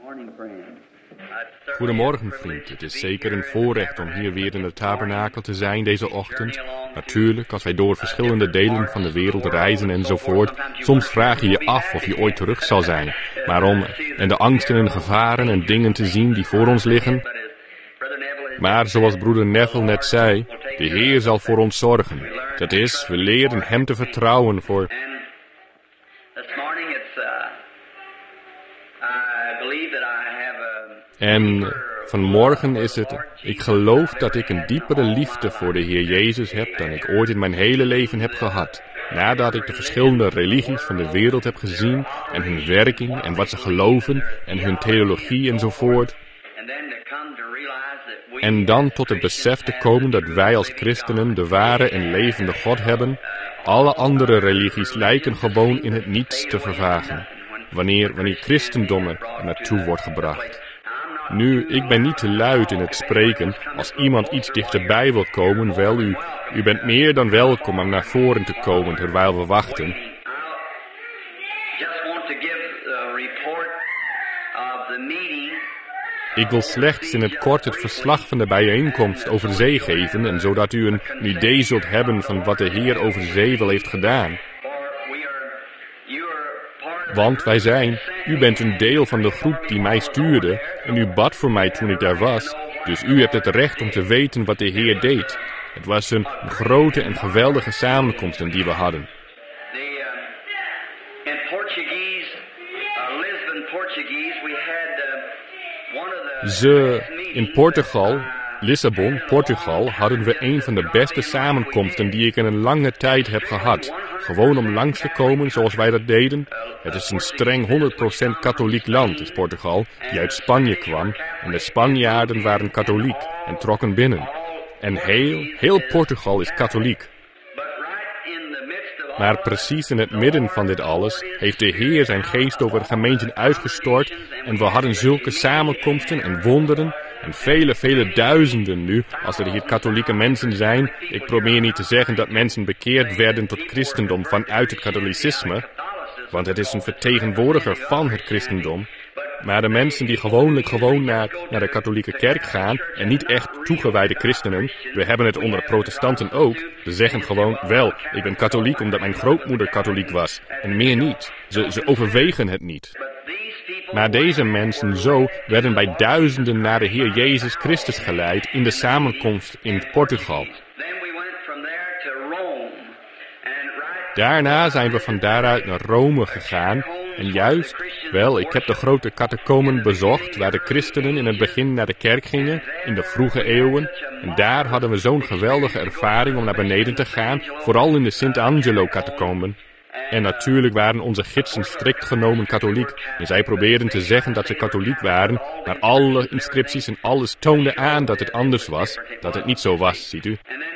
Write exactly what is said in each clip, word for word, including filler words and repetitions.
Goedemorgen, vriend. Het is zeker een voorrecht om hier weer in de tabernakel te zijn deze ochtend. Natuurlijk, als wij door verschillende delen van de wereld reizen enzovoort, soms vraag je je af of je ooit terug zal zijn. Maar om en de angsten en gevaren en dingen te zien die voor ons liggen. Maar zoals broeder Neville net zei, de Heer zal voor ons zorgen. Dat is, we leren Hem te vertrouwen voor... En vanmorgen is het, ik geloof dat ik een diepere liefde voor de Heer Jezus heb dan ik ooit in mijn hele leven heb gehad. Nadat ik de verschillende religies van de wereld heb gezien en hun werking en wat ze geloven en hun theologie enzovoort. En dan tot het besef te komen dat wij als christenen de ware en levende God hebben. Alle andere religies lijken gewoon in het niets te vervagen, wanneer, wanneer christendom er naartoe wordt gebracht. Nu, ik ben niet te luid in het spreken. Als iemand iets dichterbij wil komen, wel u, u bent meer dan welkom om naar voren te komen terwijl we wachten. Ik wil slechts in het kort het verslag van de bijeenkomst over zee geven, en zodat u een, een idee zult hebben van wat de Heer over zee wel heeft gedaan. Want wij zijn, u bent een deel van de groep die mij stuurde, en u bad voor mij toen ik daar was, dus u hebt het recht om te weten wat de Heer deed. Het was een, een grote en geweldige samenkomst die we hadden. Ze, in Portugal, Lissabon, Portugal, hadden we een van de beste samenkomsten die ik in een lange tijd heb gehad. Gewoon om langs te komen zoals wij dat deden. Het is een streng honderd procent katholiek land, is Portugal, die uit Spanje kwam. En de Spanjaarden waren katholiek en trokken binnen. En heel, heel Portugal is katholiek. Maar precies in het midden van dit alles heeft de Heer zijn geest over de gemeenten uitgestort en we hadden zulke samenkomsten en wonderen en vele, vele duizenden nu, als er hier katholieke mensen zijn. Ik probeer niet te zeggen dat mensen bekeerd werden tot christendom vanuit het katholicisme, want het is een vertegenwoordiger van het christendom. Maar de mensen die gewoonlijk gewoon naar, naar de katholieke kerk gaan en niet echt toegewijde christenen, we hebben het onder protestanten ook, ze zeggen gewoon, wel, ik ben katholiek omdat mijn grootmoeder katholiek was, en meer niet. Ze, ze overwegen het niet. Maar deze mensen zo werden bij duizenden naar de Heer Jezus Christus geleid in de samenkomst in Portugal. Daarna zijn we van daaruit naar Rome gegaan en juist, wel, ik heb de grote catacombes bezocht waar de christenen in het begin naar de kerk gingen, in de vroege eeuwen. En daar hadden we zo'n geweldige ervaring om naar beneden te gaan, vooral in de Sint-Angelo-catacomben. En natuurlijk waren onze gidsen strikt genomen katholiek. En zij probeerden te zeggen dat ze katholiek waren, maar alle inscripties en alles toonden aan dat het anders was, dat het niet zo was, ziet u.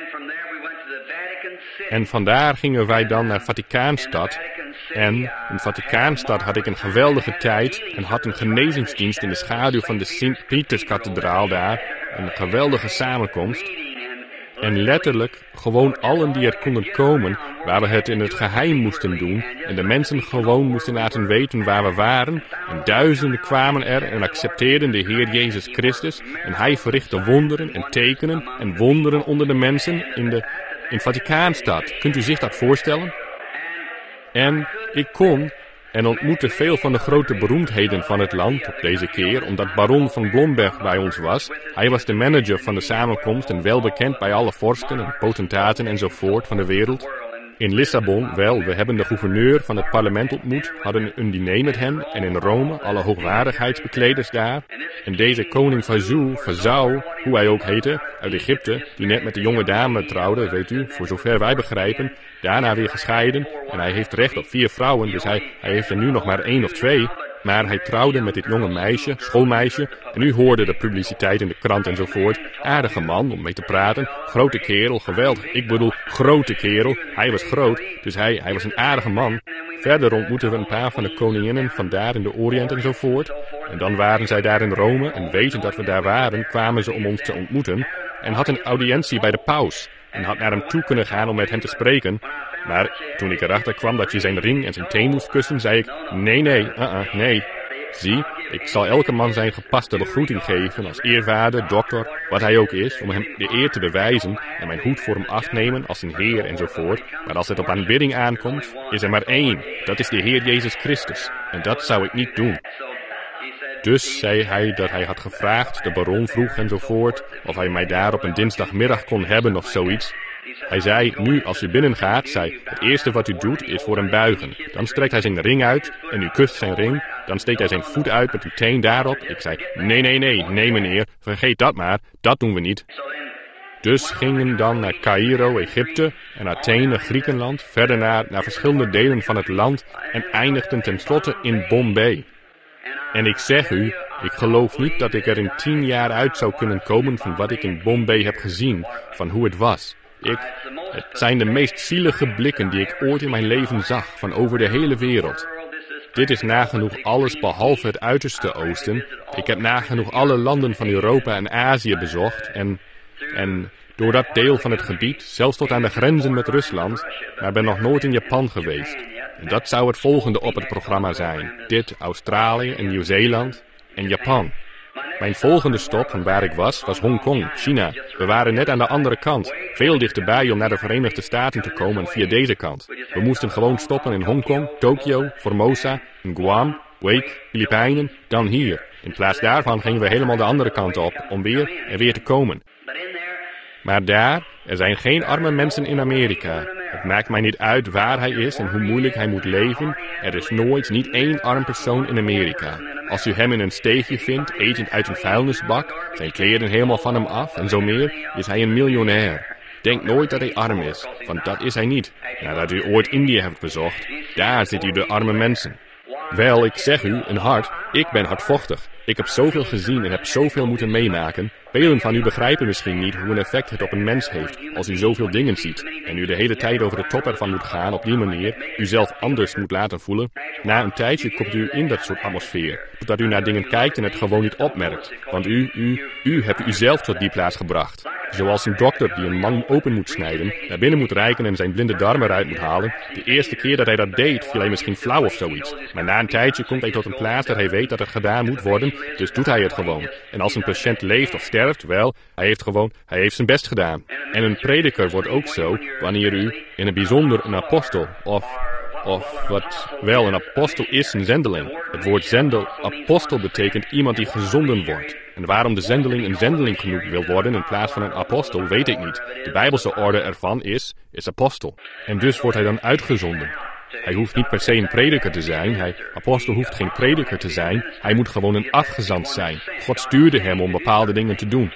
En vandaar gingen wij dan naar Vaticaanstad. En in Vaticaanstad had ik een geweldige tijd en had een genezingsdienst in de schaduw van de Sint-Pieterskathedraal daar. Een geweldige samenkomst. En letterlijk, gewoon allen die er konden komen, waar we het in het geheim moesten doen. En de mensen gewoon moesten laten weten waar we waren. En duizenden kwamen er en accepteerden de Heer Jezus Christus. En Hij verrichtte wonderen en tekenen en wonderen onder de mensen in de in Vaticaanstad. Kunt u zich dat voorstellen? En ik kon en ontmoette veel van de grote beroemdheden van het land op deze keer, omdat baron van Blomberg bij ons was. Hij was de manager van de samenkomst en welbekend bij alle vorsten en potentaten enzovoort van de wereld. In Lissabon, wel, we hebben de gouverneur van het parlement ontmoet, hadden een diner met hem en in Rome alle hoogwaardigheidsbekleders daar. En deze koning Fazou, Fazou, hoe hij ook heette, uit Egypte, die net met de jonge dame trouwde, weet u, voor zover wij begrijpen, daarna weer gescheiden. En hij heeft recht op vier vrouwen, dus hij, hij heeft er nu nog maar één of twee. Maar hij trouwde met dit jonge meisje, schoolmeisje, en u hoorde de publiciteit in de krant enzovoort. Aardige man om mee te praten, grote kerel, geweldig, ik bedoel grote kerel. Hij was groot, dus hij, hij was een aardige man. Verder ontmoetten we een paar van de koninginnen van daar in de Oriënt enzovoort. En dan waren zij daar in Rome en wetend dat we daar waren, kwamen ze om ons te ontmoeten. En had een audiëntie bij de paus. En had naar hem toe kunnen gaan om met hem te spreken. Maar toen ik erachter kwam dat je zijn ring en zijn teen moest kussen, zei ik, nee, nee, uh-uh, nee. zie, ik zal elke man zijn gepaste begroeting geven als eerwaarde, dokter, wat hij ook is, om hem de eer te bewijzen en mijn hoed voor hem afnemen als een Heer enzovoort. Maar als het op aanbidding aankomt, is er maar één. Dat is de Heer Jezus Christus. En dat zou ik niet doen. Dus zei hij dat hij had gevraagd, de baron vroeg enzovoort, of hij mij daar op een dinsdagmiddag kon hebben of zoiets. Hij zei, nu als u binnengaat, zei, het eerste wat u doet is voor hem buigen. Dan strekt hij zijn ring uit en u kust zijn ring. Dan steekt hij zijn voet uit met uw teen daarop. Ik zei, nee, nee, nee, nee meneer, vergeet dat maar, dat doen we niet. Dus gingen dan naar Caïro, Egypte, en Athene, Griekenland, verder naar, naar verschillende delen van het land en eindigden tenslotte in Bombay. En ik zeg u, ik geloof niet dat ik er in tien jaar uit zou kunnen komen van wat ik in Bombay heb gezien, van hoe het was. Ik, het zijn de meest zielige blikken die ik ooit in mijn leven zag, van over de hele wereld. Dit is nagenoeg alles behalve het uiterste oosten. Ik heb nagenoeg alle landen van Europa en Azië bezocht en, en door dat deel van het gebied, zelfs tot aan de grenzen met Rusland, maar ben nog nooit in Japan geweest. En dat zou het volgende op het programma zijn. Dit, Australië en Nieuw-Zeeland en Japan. Mijn volgende stop van waar ik was, was Hongkong, China. We waren net aan de andere kant, veel dichterbij om naar de Verenigde Staten te komen via deze kant. We moesten gewoon stoppen in Hongkong, Tokio, Formosa, in Guam, Wake, Filipijnen, dan hier. In plaats daarvan gingen we helemaal de andere kant op, om weer en weer te komen. Maar daar, er zijn geen arme mensen in Amerika. Het maakt mij niet uit waar hij is en hoe moeilijk hij moet leven. Er is nooit niet één arm persoon in Amerika. Als u hem in een steegje vindt, etend uit een vuilnisbak, zijn kleren helemaal van hem af en zo meer, is hij een miljonair. Denk nooit dat hij arm is, want dat is hij niet. Nadat u ooit India hebt bezocht, daar zit u de arme mensen. Wel, ik zeg u, een hart, ik ben hardvochtig. Ik heb zoveel gezien en heb zoveel moeten meemaken. Velen van u begrijpen misschien niet hoe een effect het op een mens heeft als u zoveel dingen ziet en u de hele tijd over de top ervan moet gaan op die manier, u zelf anders moet laten voelen. Na een tijdje komt u in dat soort atmosfeer, totdat u naar dingen kijkt en het gewoon niet opmerkt. Want u, u, u hebt uzelf tot die plaats gebracht. Zoals een dokter die een man open moet snijden, naar binnen moet reiken en zijn blinde darmen eruit moet halen. De eerste keer dat hij dat deed, viel hij misschien flauw of zoiets. Maar na een tijdje komt hij tot een plaats dat hij weet dat het gedaan moet worden, dus doet hij het gewoon. En als een patiënt leeft of sterft, wel, hij heeft gewoon, hij heeft zijn best gedaan. En een prediker wordt ook zo, wanneer u, in het bijzonder een apostel, of, of wat, wel, een apostel is een zendeling. Het woord zendel, apostel betekent iemand die gezonden wordt. En waarom de zendeling een zendeling genoemd wil worden in plaats van een apostel, weet ik niet. De Bijbelse orde ervan is, is apostel. En dus wordt hij dan uitgezonden. Hij hoeft niet per se een prediker te zijn. Hij, apostel hoeft geen prediker te zijn. Hij moet gewoon een afgezant zijn. God stuurde hem om bepaalde dingen te doen.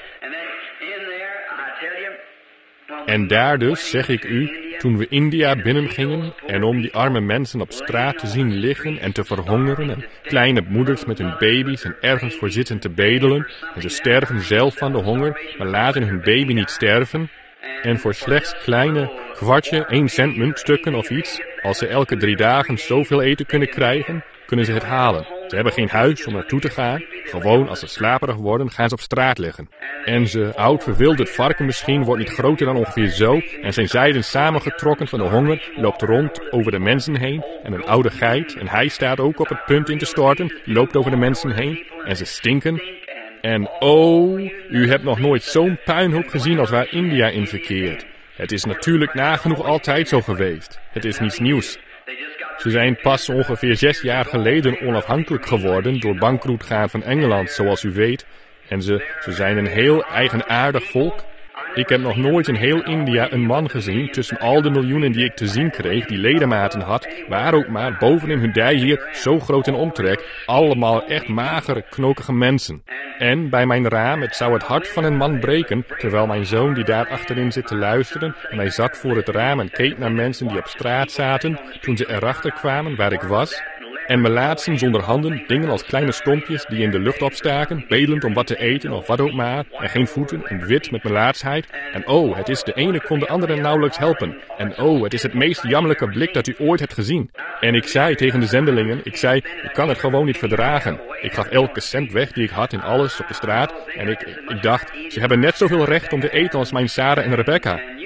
En daar dus, zeg ik u, toen we India binnengingen en om die arme mensen op straat te zien liggen en te verhongeren en kleine moeders met hun baby's en ergens voor zitten te bedelen en ze sterven zelf van de honger, maar laten hun baby niet sterven en voor slechts kleine kwartje, één cent muntstukken of iets, als ze elke drie dagen zoveel eten kunnen krijgen, kunnen ze het halen. Ze hebben geen huis om naartoe te gaan. Gewoon, als ze slaperig worden, gaan ze op straat liggen. En ze, oud verwilderd varken misschien, wordt niet groter dan ongeveer zo. En zijn zijden samengetrokken van de honger, loopt rond over de mensen heen. En een oude geit, en hij staat ook op het punt in te storten, loopt over de mensen heen. En ze stinken. En oh, u hebt nog nooit zo'n puinhoop gezien als waar India in verkeert. Het is natuurlijk nagenoeg altijd zo geweest. Het is niets nieuws. Ze zijn pas ongeveer zes jaar geleden onafhankelijk geworden door bankroet gaan van Engeland, zoals u weet. En ze, ze zijn een heel eigenaardig volk. Ik heb nog nooit in heel India een man gezien, tussen al de miljoenen die ik te zien kreeg, die ledematen had, waar ook maar, bovenin hun dij hier, zo groot in omtrek, allemaal echt magere, knokige mensen. En bij mijn raam, het zou het hart van een man breken, terwijl mijn zoon die daar achterin zit te luisteren, en hij zat voor het raam en keek naar mensen die op straat zaten, toen ze erachter kwamen waar ik was. En melaatsen zonder handen, dingen als kleine stompjes die in de lucht opstaken, bedelend om wat te eten of wat ook maar, en geen voeten en wit met melaatsheid. En oh, het is de ene kon de andere nauwelijks helpen. En oh, het is het meest jammerlijke blik dat u ooit hebt gezien. En ik zei tegen de zendelingen, ik zei, ik kan het gewoon niet verdragen. Ik gaf elke cent weg die ik had in alles op de straat. En ik, ik dacht, ze hebben net zoveel recht om te eten als mijn Sarah en Rebecca.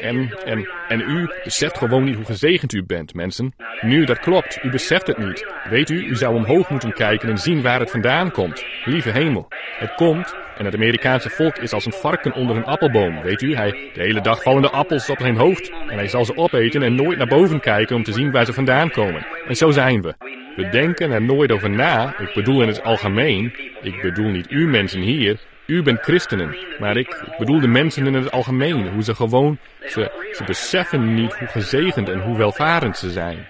En, en, en u beseft gewoon niet hoe gezegend u bent, mensen. Nu, dat klopt. U beseft het niet. Weet u, u zou omhoog moeten kijken en zien waar het vandaan komt. Lieve hemel. Het komt, en het Amerikaanse volk is als een varken onder een appelboom. Weet u, hij, de hele dag vallen de appels op zijn hoofd. En hij zal ze opeten en nooit naar boven kijken om te zien waar ze vandaan komen. En zo zijn we. We denken er nooit over na. Ik bedoel in het algemeen. Ik bedoel niet u mensen hier. U bent christenen, maar ik, ik bedoel de mensen in het algemeen, hoe ze gewoon, ze, ze beseffen niet hoe gezegend en hoe welvarend ze zijn.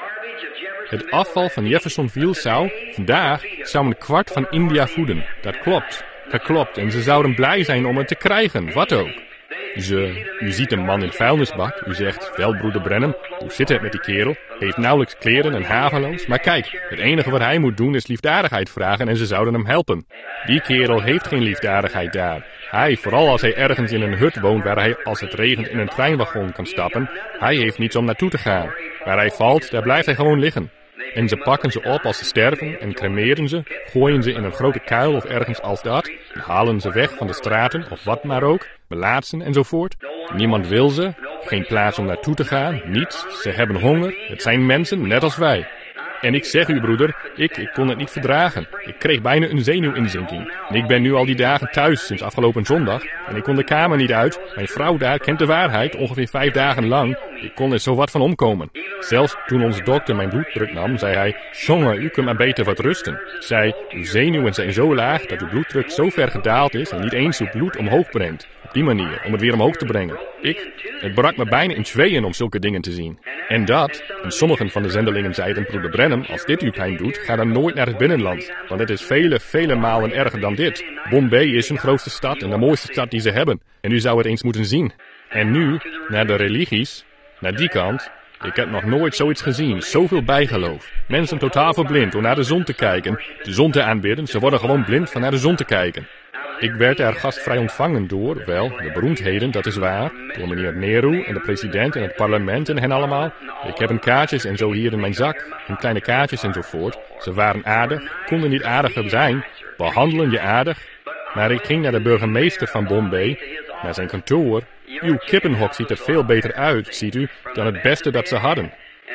Het afval van Jeffersonville zou, vandaag, zou een kwart van India voeden. Dat klopt, dat klopt en ze zouden blij zijn om het te krijgen, wat ook. Ze, u ziet een man in vuilnisbak, u zegt, wel broeder Branham, hoe zit het met die kerel? Hij heeft nauwelijks kleren en haveloos, maar kijk, het enige wat hij moet doen is liefdadigheid vragen en ze zouden hem helpen. Die kerel heeft geen liefdadigheid daar. Hij, vooral als hij ergens in een hut woont waar hij als het regent in een treinwagon kan stappen, hij heeft niets om naartoe te gaan. Waar hij valt, daar blijft hij gewoon liggen. En ze pakken ze op als ze sterven en cremeren ze, gooien ze in een grote kuil of ergens als dat, en halen ze weg van de straten of wat maar ook, belaatsen enzovoort. Niemand wil ze, geen plaats om naartoe te gaan, niets, ze hebben honger, het zijn mensen net als wij. En ik zeg u broeder, ik, ik kon het niet verdragen. Ik kreeg bijna een zenuwinzinking. En ik ben nu al die dagen thuis sinds afgelopen zondag. En ik kon de kamer niet uit. Mijn vrouw daar kent de waarheid ongeveer vijf dagen lang. Ik kon er zo wat van omkomen. Zelfs toen onze dokter mijn bloeddruk nam, zei hij, jongen, u kunt maar beter wat rusten. Ik zei, uw zenuwen zijn zo laag dat uw bloeddruk zo ver gedaald is en niet eens uw bloed omhoog brengt. Op die manier, om het weer omhoog te brengen. Ik, het brak me bijna in tweeën om zulke dingen te zien. En dat, en sommigen van de zendelingen zeiden, broeder Branham, als dit u pijn doet, ga dan nooit naar het binnenland. Want het is vele, vele malen erger dan dit. Bombay is hun grootste stad en de mooiste stad die ze hebben. En u zou het eens moeten zien. En nu, naar de religies, naar die kant. Ik heb nog nooit zoiets gezien, zoveel bijgeloof. Mensen totaal verblind om naar de zon te kijken, de zon te aanbidden. Ze worden gewoon blind van naar de zon te kijken. Ik werd er gastvrij ontvangen door, wel, de beroemdheden, dat is waar, door meneer Nehru en de president en het parlement en hen allemaal. Ik heb een kaartjes en zo hier in mijn zak, hun kleine kaartjes enzovoort. Ze waren aardig, konden niet aardiger zijn, behandelen je aardig. Maar ik ging naar de burgemeester van Bombay, naar zijn kantoor. Uw kippenhok ziet er veel beter uit, ziet u, dan het beste dat ze hadden.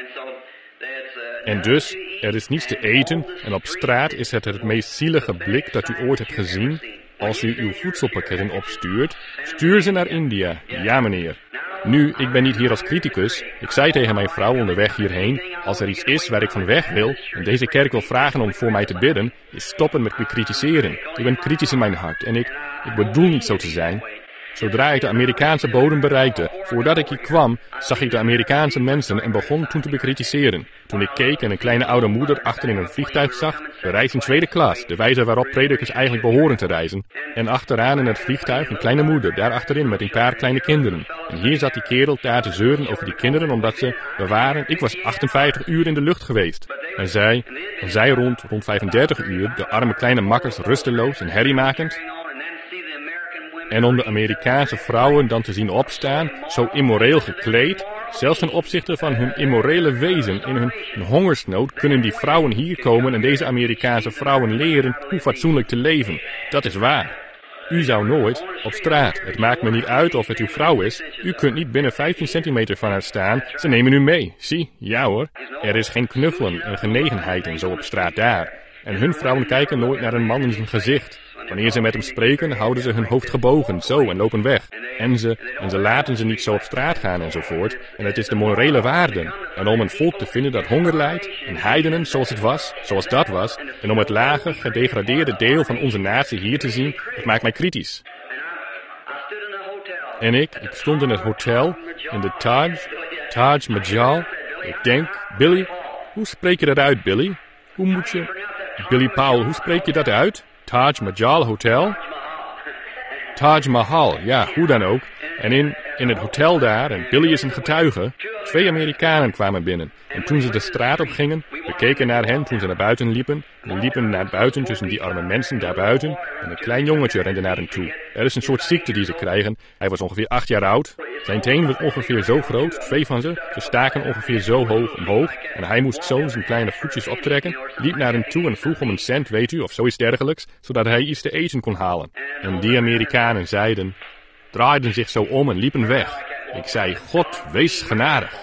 En dus, er is niets te eten en op straat is het het meest zielige blik dat u ooit hebt gezien. Als u uw voedselpakketten opstuurt, stuur ze naar India. Ja, meneer. Nu, ik ben niet hier als criticus. Ik zei tegen mijn vrouw onderweg hierheen, als er iets is waar ik van weg wil en deze kerk wil vragen om voor mij te bidden, is stoppen met me kritiseren. Ik ben kritisch in mijn hart en ik, ik bedoel niet zo te zijn. Zodra ik de Amerikaanse bodem bereikte, voordat ik hier kwam, zag ik de Amerikaanse mensen en begon toen te bekritiseren. Toen ik keek en een kleine oude moeder achter in een vliegtuig zag, we reizen in tweede klas, de wijze waarop predikers eigenlijk behoren te reizen. En achteraan in het vliegtuig een kleine moeder, daar achterin met een paar kleine kinderen. En hier zat die kerel daar te zeuren over die kinderen, omdat ze, we waren, ik was achtenvijftig uur in de lucht geweest. En zij, en zij rond, rond vijfendertig uur, de arme kleine makkers rusteloos en herriemakend. En om de Amerikaanse vrouwen dan te zien opstaan, zo immoreel gekleed, zelfs ten opzichte van hun immorele wezen in hun, hun hongersnood, kunnen die vrouwen hier komen en deze Amerikaanse vrouwen leren hoe fatsoenlijk te leven. Dat is waar. U zou nooit, op straat, het maakt me niet uit of het uw vrouw is, u kunt niet binnen vijftien centimeter van haar staan, ze nemen u mee. Zie, ja hoor, er is geen knuffelen en genegenheid en zo op straat daar. En hun vrouwen kijken nooit naar een man in zijn gezicht. Wanneer ze met hem spreken, houden ze hun hoofd gebogen, zo, en lopen weg. En ze, en ze laten ze niet zo op straat gaan enzovoort. En het is de morele waarden. En om een volk te vinden dat honger lijdt, en heidenen zoals het was, zoals dat was, en om het lage, gedegradeerde deel van onze natie hier te zien, het maakt mij kritisch. En ik, ik stond in het hotel, in de Taj, Taj Mahal. Ik denk, Billy, hoe spreek je dat uit, Billy? Hoe moet je... Billy Powell, hoe spreek je dat uit? Taj Mahal Hotel? Taj Mahal, ja, hoe dan ook. En in, in het hotel daar, en Billy is een getuige, twee Amerikanen kwamen binnen. En toen ze de straat op gingen, we keken naar hen toen ze naar buiten liepen. We liepen naar buiten tussen die arme mensen daar buiten. En een klein jongetje rende naar hen toe. Er is een soort ziekte die ze krijgen. Hij was ongeveer acht jaar oud. Zijn teen was ongeveer zo groot, twee van ze. Ze staken ongeveer zo hoog omhoog. En hij moest zo zijn kleine voetjes optrekken. Liep naar hen toe en vroeg om een cent, weet u, of zoiets dergelijks. Zodat hij iets te eten kon halen. En die Amerikanen zeiden, draaiden zich zo om en liepen weg. Ik zei, God, wees genadig.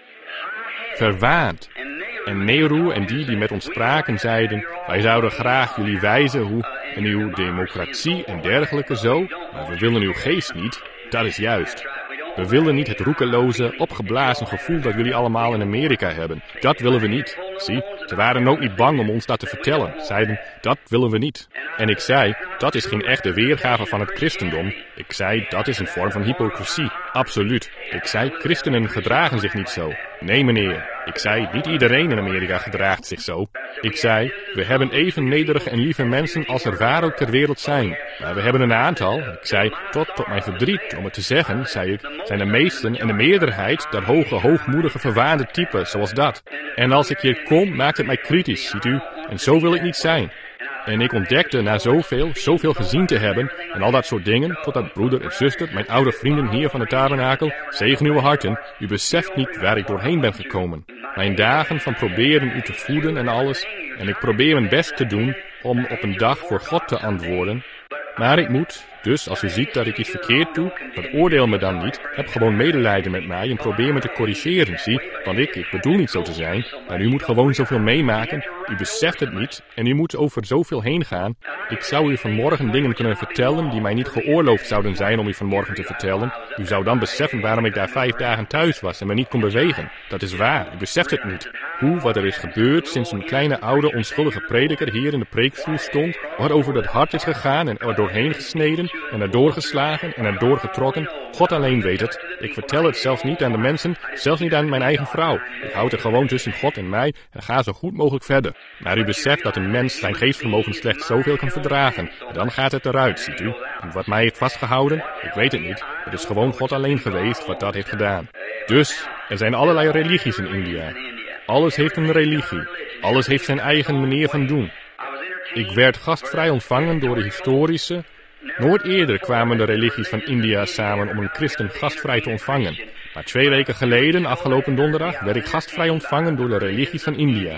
Verwaand. En Nehru en die die met ons spraken zeiden, wij zouden graag jullie wijzen hoe en uw democratie en dergelijke zo, maar we willen uw geest niet, dat is juist. We willen niet het roekeloze, opgeblazen gevoel dat jullie allemaal in Amerika hebben. Dat willen we niet. Zie, ze waren ook niet bang om ons dat te vertellen. Zeiden, dat willen we niet. En ik zei, dat is geen echte weergave van het christendom. Ik zei, dat is een vorm van hypocrisie. Absoluut. Ik zei, christenen gedragen zich niet zo. Nee meneer. Ik zei, niet iedereen in Amerika gedraagt zich zo. Ik zei, we hebben even nederige en lieve mensen als er waar ook ter wereld zijn. Maar we hebben een aantal. Ik zei, tot, tot mijn verdriet, om het te zeggen, zei ik, zijn de meesten en de meerderheid dat hoge, hoogmoedige, verwaande type, zoals dat. En als ik hier kom, maakt het mij kritisch, ziet u. En zo wil ik niet zijn. En ik ontdekte na zoveel, zoveel gezien te hebben en al dat soort dingen, totdat broeder en zuster, mijn oude vrienden hier van de tabernakel, zegen uw harten, u beseft niet waar ik doorheen ben gekomen. Mijn dagen van proberen u te voeden en alles, en ik probeer mijn best te doen om op een dag voor God te antwoorden. Maar ik moet, dus als u ziet dat ik iets verkeerd doe, veroordeel me dan niet, heb gewoon medelijden met mij en probeer me te corrigeren, zie, want ik, ik bedoel niet zo te zijn, maar u moet gewoon zoveel meemaken, u beseft het niet en u moet over zoveel heen gaan. Ik zou u vanmorgen dingen kunnen vertellen die mij niet geoorloofd zouden zijn om u vanmorgen te vertellen. U zou dan beseffen waarom ik daar vijf dagen thuis was en me niet kon bewegen. Dat is waar, u beseft het niet. Hoe, wat er is gebeurd sinds een kleine oude onschuldige prediker hier in de preekstoel stond, wat over dat hart is gegaan en er doorheen gesneden en er doorgeslagen en er doorgetrokken. God alleen weet het. Ik vertel het zelfs niet aan de mensen, zelfs niet aan mijn eigen vrouw. Ik houd het gewoon tussen God en mij en ga zo goed mogelijk verder. Maar u beseft dat een mens zijn geestvermogen slechts zoveel kan verdragen. En dan gaat het eruit, ziet u. En wat mij heeft vastgehouden, ik weet het niet. Het is gewoon God alleen geweest wat dat heeft gedaan. Dus, er zijn allerlei religies in India. Alles heeft een religie. Alles heeft zijn eigen manier van doen. Ik werd gastvrij ontvangen door de historische. Nooit eerder kwamen de religies van India samen om een christen gastvrij te ontvangen. Maar twee weken geleden, afgelopen donderdag, werd ik gastvrij ontvangen door de religies van India.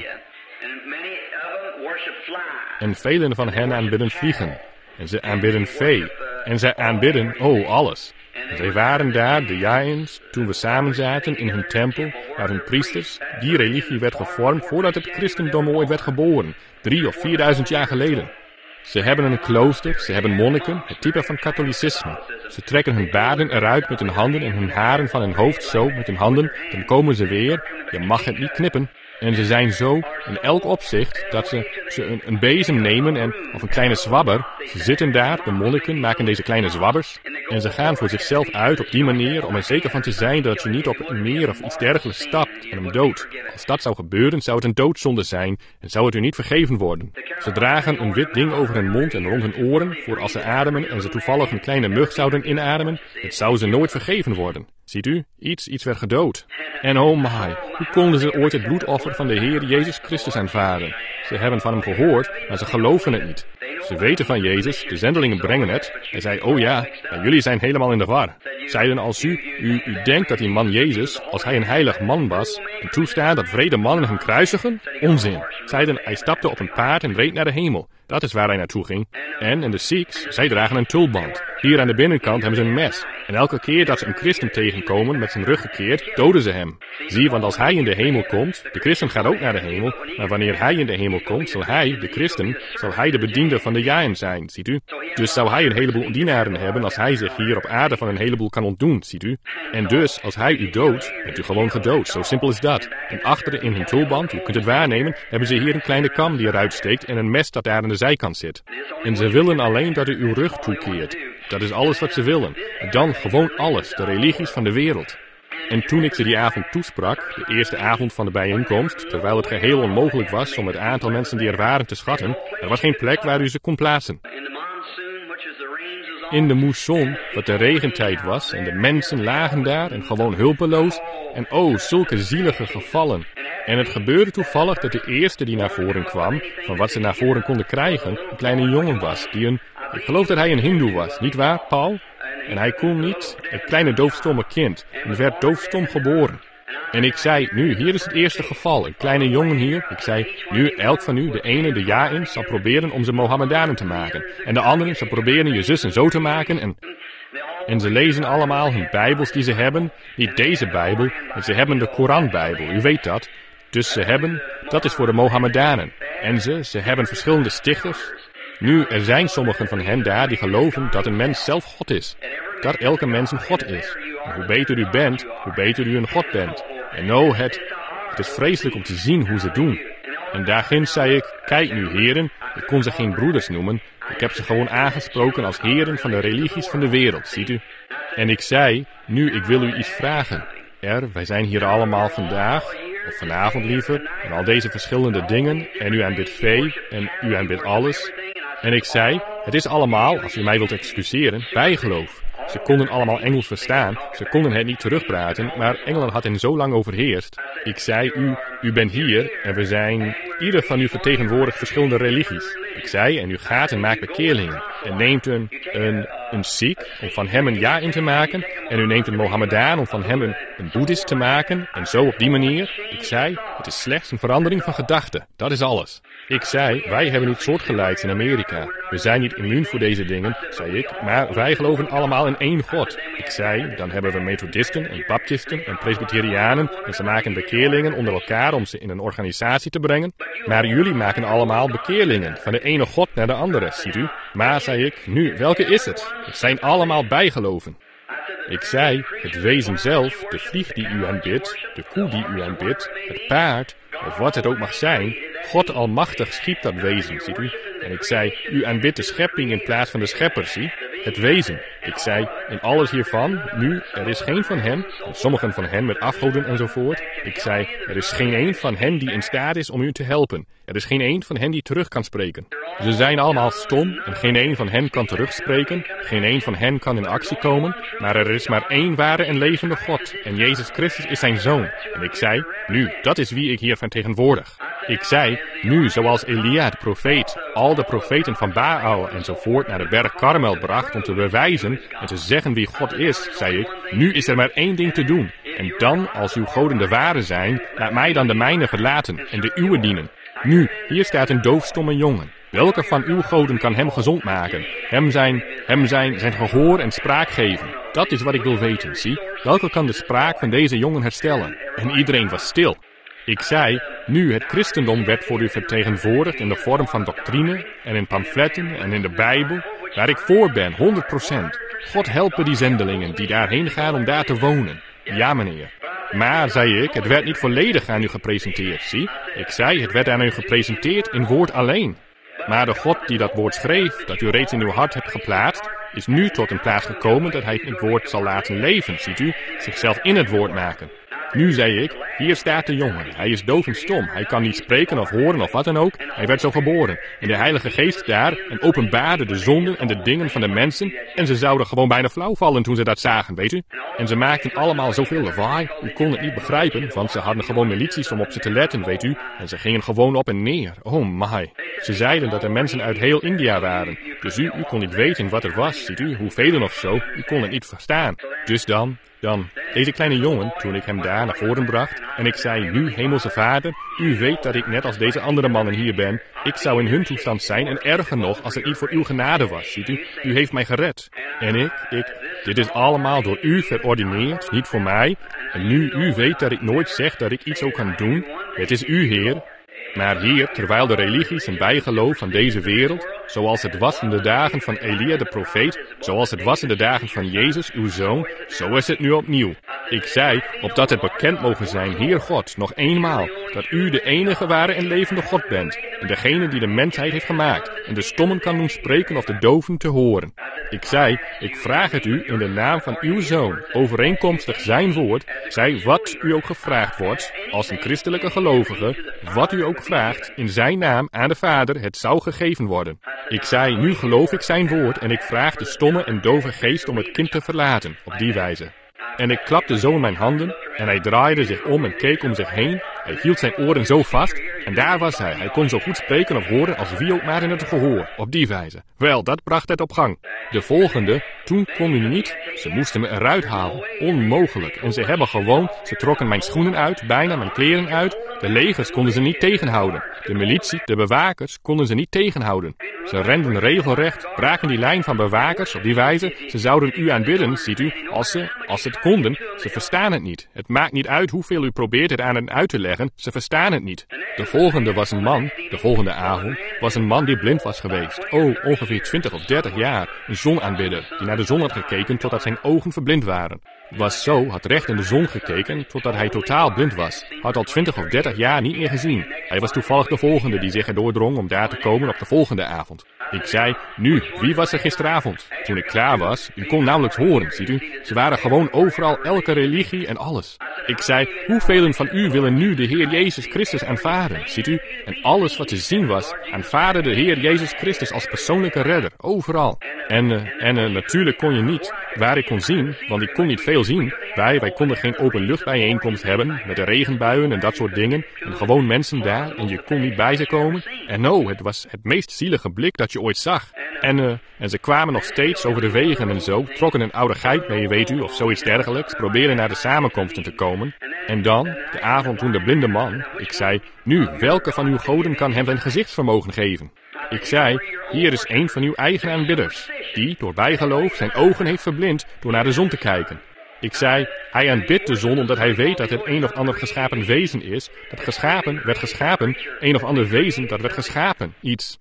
En velen van hen aanbidden vliegen. En ze aanbidden vee. En zij aanbidden, oh, alles. En zij waren daar, de Jains, toen we samen zaten in hun tempel, waar hun priesters. Die religie werd gevormd voordat het christendom ooit werd geboren, drie of vierduizend jaar geleden. Ze hebben een klooster, ze hebben monniken, het type van katholicisme. Ze trekken hun baarden eruit met hun handen en hun haren van hun hoofd zo met hun handen, dan komen ze weer, je mag het niet knippen. En ze zijn zo in elk opzicht dat ze, ze een, een bezem nemen en, of een kleine zwabber. Ze zitten daar, de monniken maken deze kleine zwabbers. En ze gaan voor zichzelf uit op die manier om er zeker van te zijn dat je niet op een meer of iets dergelijks stapt en hem doodt. Als dat zou gebeuren, zou het een doodzonde zijn en zou het u niet vergeven worden. Ze dragen een wit ding over hun mond en rond hun oren voor als ze ademen en ze toevallig een kleine mug zouden inademen. Het zou ze nooit vergeven worden. Ziet u, iets, iets werd gedood. En oh my, hoe konden ze ooit het bloedoffer van de Heer Jezus Christus aanvaarden? Ze hebben van hem gehoord, maar ze geloven het niet. Ze weten van Jezus, de zendelingen brengen het. Hij zei, oh ja, maar jullie zijn helemaal in de war. Zeiden als u, u, u denkt dat die man Jezus, als hij een heilig man was, en toestaat dat vrede mannen hem kruisigen? Onzin. Zeiden, hij stapte op een paard en reed naar de hemel. Dat is waar hij naartoe ging. En, en de Sikhs, zij dragen een tulband. Hier aan de binnenkant hebben ze een mes. En elke keer dat ze een christen tegenkomen met zijn rug gekeerd, doden ze hem. Zie, want als hij in de hemel komt, de christen gaat ook naar de hemel, maar wanneer hij in de hemel komt, zal hij, de christen, zal hij de bediende van de Jain zijn, ziet u. Dus zou hij een heleboel dienaren hebben als hij zich hier op aarde van een heleboel kan ontdoen, ziet u. En dus, als hij u doodt, bent u gewoon gedood, zo simpel is dat. En achter in hun tulband, u kunt het waarnemen, hebben ze hier een kleine kam die eruit steekt en een mes dat daar aan de zijkant zit. En ze willen alleen dat u uw rug toekeert. Dat is alles wat ze willen. En dan gewoon alles, de religies van de wereld. En toen ik ze die avond toesprak, de eerste avond van de bijeenkomst, terwijl het geheel onmogelijk was om het aantal mensen die er waren te schatten, er was geen plek waar u ze kon plaatsen. In de moesson, wat de regentijd was, en de mensen lagen daar en gewoon hulpeloos, en oh, zulke zielige gevallen. En het gebeurde toevallig dat de eerste die naar voren kwam, van wat ze naar voren konden krijgen, een kleine jongen was, die een, ik geloof dat hij een hindoe was, niet waar, Paul? En hij kon niet, een kleine doofstomme kind, en werd doofstom geboren. En ik zei, nu, hier is het eerste geval, een kleine jongen hier. Ik zei, nu, elk van u, de ene, de ja-in, zal proberen om ze Mohammedanen te maken. En de andere zal proberen je zussen zo te maken en... En ze lezen allemaal hun bijbels die ze hebben, niet deze bijbel, en ze hebben de Koranbijbel, u weet dat. Dus ze hebben, dat is voor de Mohammedanen. En ze, ze hebben verschillende stichters. Nu, er zijn sommigen van hen daar die geloven dat een mens zelf God is. Dat elke mens een God is. En hoe beter u bent, hoe beter u een God bent. En nou, het, het is vreselijk om te zien hoe ze doen. En daarin zei ik, kijk nu heren, ik kon ze geen broeders noemen. Ik heb ze gewoon aangesproken als heren van de religies van de wereld, ziet u. En ik zei, nu ik wil u iets vragen. Er, wij zijn hier allemaal vandaag, of vanavond liever, en al deze verschillende dingen, en u aanbidt vee, en u aanbidt alles. En ik zei, het is allemaal, als u mij wilt excuseren, bijgeloof. Ze konden allemaal Engels verstaan, ze konden het niet terugpraten, maar Engeland had hen zo lang overheerst. Ik zei, u, u bent hier, en we zijn, ieder van u vertegenwoordigt verschillende religies. Ik zei, en u gaat en maakt bekeerlingen, en neemt een, een, een Sikh, om van hem een ja in te maken, en u neemt een Mohammedaan om van hem een, een Boeddhist te maken, en zo op die manier. Ik zei, het is slechts een verandering van gedachten, dat is alles. Ik zei, wij hebben niet soortgelijks in Amerika. We zijn niet immuun voor deze dingen, zei ik, maar wij geloven allemaal in één God. Ik zei, dan hebben we methodisten en baptisten en presbyterianen en ze maken bekeerlingen onder elkaar om ze in een organisatie te brengen. Maar jullie maken allemaal bekeerlingen, van de ene God naar de andere, ziet u. Maar, zei ik, nu, welke is het? Het zijn allemaal bijgeloven. Ik zei, het wezen zelf, de vlieg die u aanbidt, de koe die u aanbidt, het paard, of wat het ook mag zijn, God almachtig schiep dat wezen, ziet u. En ik zei, u aanbidt de schepping in plaats van de schepper, zie. Het wezen. Ik zei, in alles hiervan, nu, er is geen van hen, en sommigen van hen met afgoden enzovoort. Ik zei, er is geen een van hen die in staat is om u te helpen. Er is geen een van hen die terug kan spreken. Ze zijn allemaal stom en geen een van hen kan terugspreken. Geen een van hen kan in actie komen. Maar er is maar één ware en levende God. En Jezus Christus is zijn Zoon. En ik zei, nu, dat is wie ik hier vertegenwoordig. Ik zei, nu, zoals Elia, de profeet, al de profeten van Baal enzovoort naar de berg Karmel bracht om te bewijzen en te zeggen wie God is, zei ik, nu is er maar één ding te doen. En dan, als uw goden de ware zijn, laat mij dan de mijne verlaten en de uwe dienen. Nu, hier staat een doofstomme jongen. Welke van uw goden kan hem gezond maken? Hem zijn, hem zijn, zijn gehoor en spraak geven. Dat is wat ik wil weten, zie. Welke kan de spraak van deze jongen herstellen? En iedereen was stil. Ik zei, nu het christendom werd voor u vertegenwoordigd in de vorm van doctrine en in pamfletten en in de Bijbel, waar ik voor ben, honderd procent. God helpen die zendelingen die daarheen gaan om daar te wonen. Ja, meneer. Maar, zei ik, het werd niet volledig aan u gepresenteerd, zie. Ik zei, het werd aan u gepresenteerd in woord alleen. Maar de God die dat woord schreef, dat u reeds in uw hart hebt geplaatst, is nu tot een plaats gekomen dat hij het woord zal laten leven, ziet u, zichzelf in het woord maken. Nu, zei ik, hier staat de jongen. Hij is doof en stom. Hij kan niet spreken of horen of wat dan ook. Hij werd zo geboren. En de Heilige Geest daar en openbaarde de zonden en de dingen van de mensen. En ze zouden gewoon bijna flauw vallen toen ze dat zagen, weet u. En ze maakten allemaal zoveel lawaai. U kon het niet begrijpen, want ze hadden gewoon milities om op ze te letten, weet u. En ze gingen gewoon op en neer. Oh my. Ze zeiden dat er mensen uit heel India waren. Dus u, u kon niet weten wat er was, ziet u. Hoeveel of zo. U kon het niet verstaan. Dus dan... Dan, deze kleine jongen, toen ik hem daar naar voren bracht, en ik zei, nu, hemelse vader, u weet dat ik net als deze andere mannen hier ben. Ik zou in hun toestand zijn, en erger nog, als het niet voor uw genade was, ziet u. U heeft mij gered. En ik, ik, dit is allemaal door u verordineerd, niet voor mij. En nu, u weet dat ik nooit zeg dat ik iets ook kan doen. Het is u, Heer. Maar hier, terwijl de religies en bijgeloof van deze wereld, zoals het was in de dagen van Elia de profeet, zoals het was in de dagen van Jezus, uw Zoon, zo is het nu opnieuw. Ik zei, opdat het bekend mogen zijn, Heer God, nog eenmaal, dat u de enige ware en levende God bent, en degene die de mensheid heeft gemaakt, en de stommen kan doen spreken of de doven te horen. Ik zei, ik vraag het u in de naam van uw Zoon, overeenkomstig zijn woord, zij wat u ook gevraagd wordt, als een christelijke gelovige, wat u ook vraagt, in zijn naam aan de Vader, het zou gegeven worden. Ik zei, nu geloof ik zijn woord en ik vraag de stomme en dove geest om het kind te verlaten, op die wijze. En ik klapte zo in mijn handen, en hij draaide zich om en keek om zich heen, Hij hield zijn oren zo vast en daar was hij. Hij kon zo goed spreken of horen als wie ook maar in het gehoor. Op die wijze. Wel, dat bracht het op gang. De volgende, toen kon hij niet. Ze moesten me eruit halen. Onmogelijk. En ze hebben gewoon, ze trokken mijn schoenen uit, bijna mijn kleren uit. De legers konden ze niet tegenhouden. De militie, de bewakers, konden ze niet tegenhouden. Ze renden regelrecht, braken die lijn van bewakers op die wijze. Ze zouden u aanbidden, ziet u, als ze, als ze het konden. Ze verstaan het niet. Het maakt niet uit hoeveel u probeert het aan hen uit te leggen. Ze verstaan het niet. De volgende was een man, de volgende avond, was een man die blind was geweest. Oh, ongeveer twintig of dertig jaar. Een zonaanbidder, die naar de zon had gekeken totdat zijn ogen verblind waren. Was zo, had recht in de zon gekeken totdat hij totaal blind was. Had al twintig of dertig jaar niet meer gezien. Hij was toevallig de volgende die zich erdoor drong om daar te komen op de volgende avond. Ik zei, nu, wie was er gisteravond? Toen ik klaar was, u kon nauwelijks horen, ziet u. Ze waren gewoon overal, elke religie en alles. Ik zei, hoeveel van u willen nu de Heer Jezus Christus aanvaarden, ziet u? En alles wat te zien was, aanvaarde de Heer Jezus Christus als persoonlijke redder, overal. En, uh, en uh, natuurlijk kon je niet, waar ik kon zien, want ik kon niet veel zien. Wij, wij konden geen openluchtbijeenkomst hebben, met de regenbuien en dat soort dingen. En gewoon mensen daar, en je kon niet bij ze komen. En no, het was het meest zielige blik dat je ooit zag. En, uh, en ze kwamen nog steeds over de wegen en zo, trokken een oude geit mee, weet u, of zoiets dergelijks, probeerden naar de samenkomsten te komen. En dan, de avond toen de blinde man, ik zei, nu, welke van uw goden kan hem zijn gezichtsvermogen geven? Ik zei, hier is een van uw eigen aanbidders, die, door bijgeloof, zijn ogen heeft verblind door naar de zon te kijken. Ik zei, hij aanbidt de zon omdat hij weet dat het een of ander geschapen wezen is, dat geschapen werd geschapen, een of ander wezen dat werd geschapen, iets.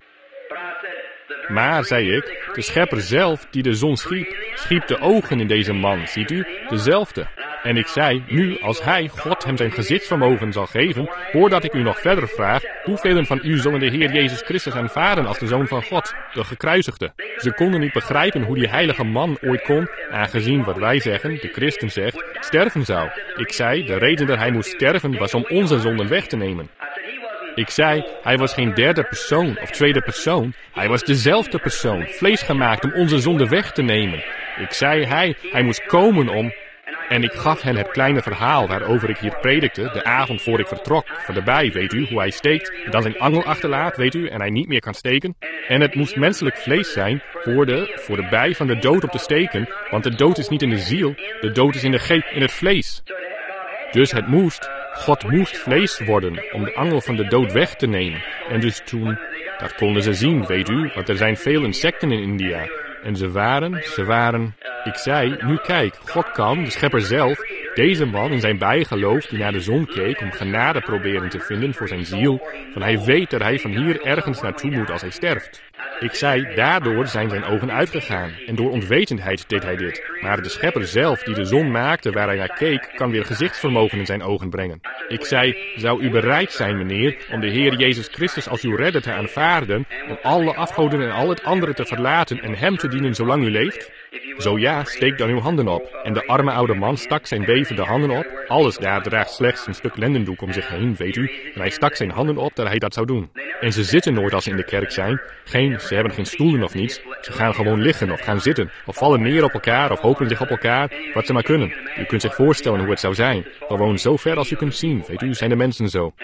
Maar, zei ik, de schepper zelf die de zon schiep, schiep de ogen in deze man, ziet u, dezelfde. En ik zei, nu als hij, God, hem zijn gezichtsvermogen zal geven, voordat ik u nog verder vraag, hoeveel van u zullen de Heer Jezus Christus aanvaarden als de Zoon van God, de gekruisigde? Ze konden niet begrijpen hoe die heilige man ooit kon, aangezien wat wij zeggen, de christen zegt, sterven zou. Ik zei, de reden dat hij moest sterven was om onze zonden weg te nemen. Ik zei, hij was geen derde persoon of tweede persoon. Hij was dezelfde persoon, vlees gemaakt om onze zonde weg te nemen. Ik zei, hij, hij moest komen om... En ik gaf hen het kleine verhaal waarover ik hier predikte, de avond voor ik vertrok, voor de bij, weet u, hoe hij steekt, en dan zijn angel achterlaat, weet u, en hij niet meer kan steken. En het moest menselijk vlees zijn voor de, voor de bij van de dood op te steken, want de dood is niet in de ziel, de dood is in de geest, in het vlees. Dus het moest, God moest vlees worden om de angel van de dood weg te nemen. En dus toen, dat konden ze zien, weet u, want er zijn veel insecten in India. En ze waren, ze waren... Ik zei, nu kijk, God kan, de schepper zelf, deze man in zijn bijgeloof die naar de zon keek om genade proberen te vinden voor zijn ziel, want hij weet dat hij van hier ergens naartoe moet als hij sterft. Ik zei, daardoor zijn zijn ogen uitgegaan en door onwetendheid deed hij dit. Maar de schepper zelf die de zon maakte waar hij naar keek, kan weer gezichtsvermogen in zijn ogen brengen. Ik zei, zou u bereid zijn, meneer, om de Heer Jezus Christus als uw redder te aanvaarden en alle afgoden en al het andere te verlaten en hem te dienen zolang u leeft? Zo ja, steek dan uw handen op. En de arme oude man stak zijn bevende handen op. Alles daar draagt slechts een stuk lendendoek om zich heen, weet u. En hij stak zijn handen op dat hij dat zou doen. En ze zitten nooit als ze in de kerk zijn. Geen, ze hebben geen stoelen of niets. Ze gaan gewoon liggen of gaan zitten. Of vallen neer op elkaar of hopen zich op elkaar. Wat ze maar kunnen. U kunt zich voorstellen hoe het zou zijn. Gewoon zo ver als u kunt zien, weet u, zijn de mensen zo.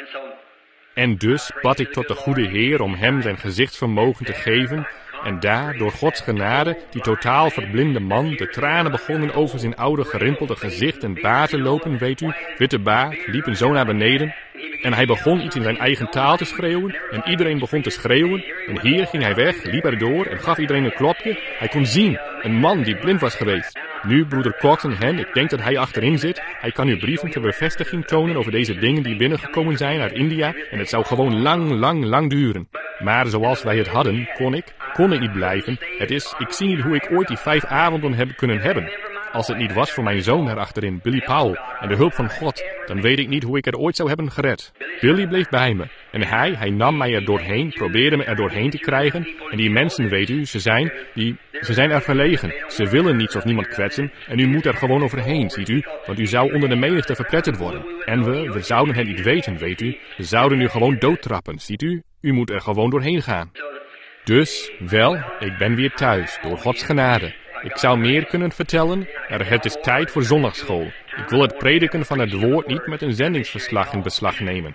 En dus bad ik tot de goede Heer om hem zijn gezichtsvermogen te geven. En daar, door Gods genade, die totaal verblinde man, de tranen begonnen over zijn oude gerimpelde gezicht en baard te lopen, weet u, witte baard, liepen zo naar beneden. En hij begon iets in zijn eigen taal te schreeuwen, en iedereen begon te schreeuwen. En hier ging hij weg, liep erdoor en gaf iedereen een klopje. Hij kon zien, een man die blind was geweest. Nu, broeder Coxon, hen, ik denk dat hij achterin zit. Hij kan u brieven ter bevestiging tonen over deze dingen die binnengekomen zijn uit India. En het zou gewoon lang, lang, lang duren. Maar zoals wij het hadden, kon ik, kon ik niet blijven. Het is, ik zie niet hoe ik ooit die vijf avonden heb kunnen hebben. Als het niet was voor mijn zoon daar achterin, Billy Powell, en de hulp van God, dan weet ik niet hoe ik het ooit zou hebben gered. Billy bleef bij me. En hij, hij nam mij er doorheen, probeerde me er doorheen te krijgen. En die mensen, weet u, ze zijn, die, ze zijn er verlegen. Ze willen niets of niemand kwetsen. En u moet er gewoon overheen, ziet u. Want u zou onder de menigte verpletterd worden. En we, we zouden het niet weten, weet u. We zouden u gewoon doodtrappen, ziet u. U moet er gewoon doorheen gaan. Dus, wel, ik ben weer thuis, door Gods genade. Ik zou meer kunnen vertellen, maar het is tijd voor zondagsschool. Ik wil het prediken van het woord niet met een zendingsverslag in beslag nemen.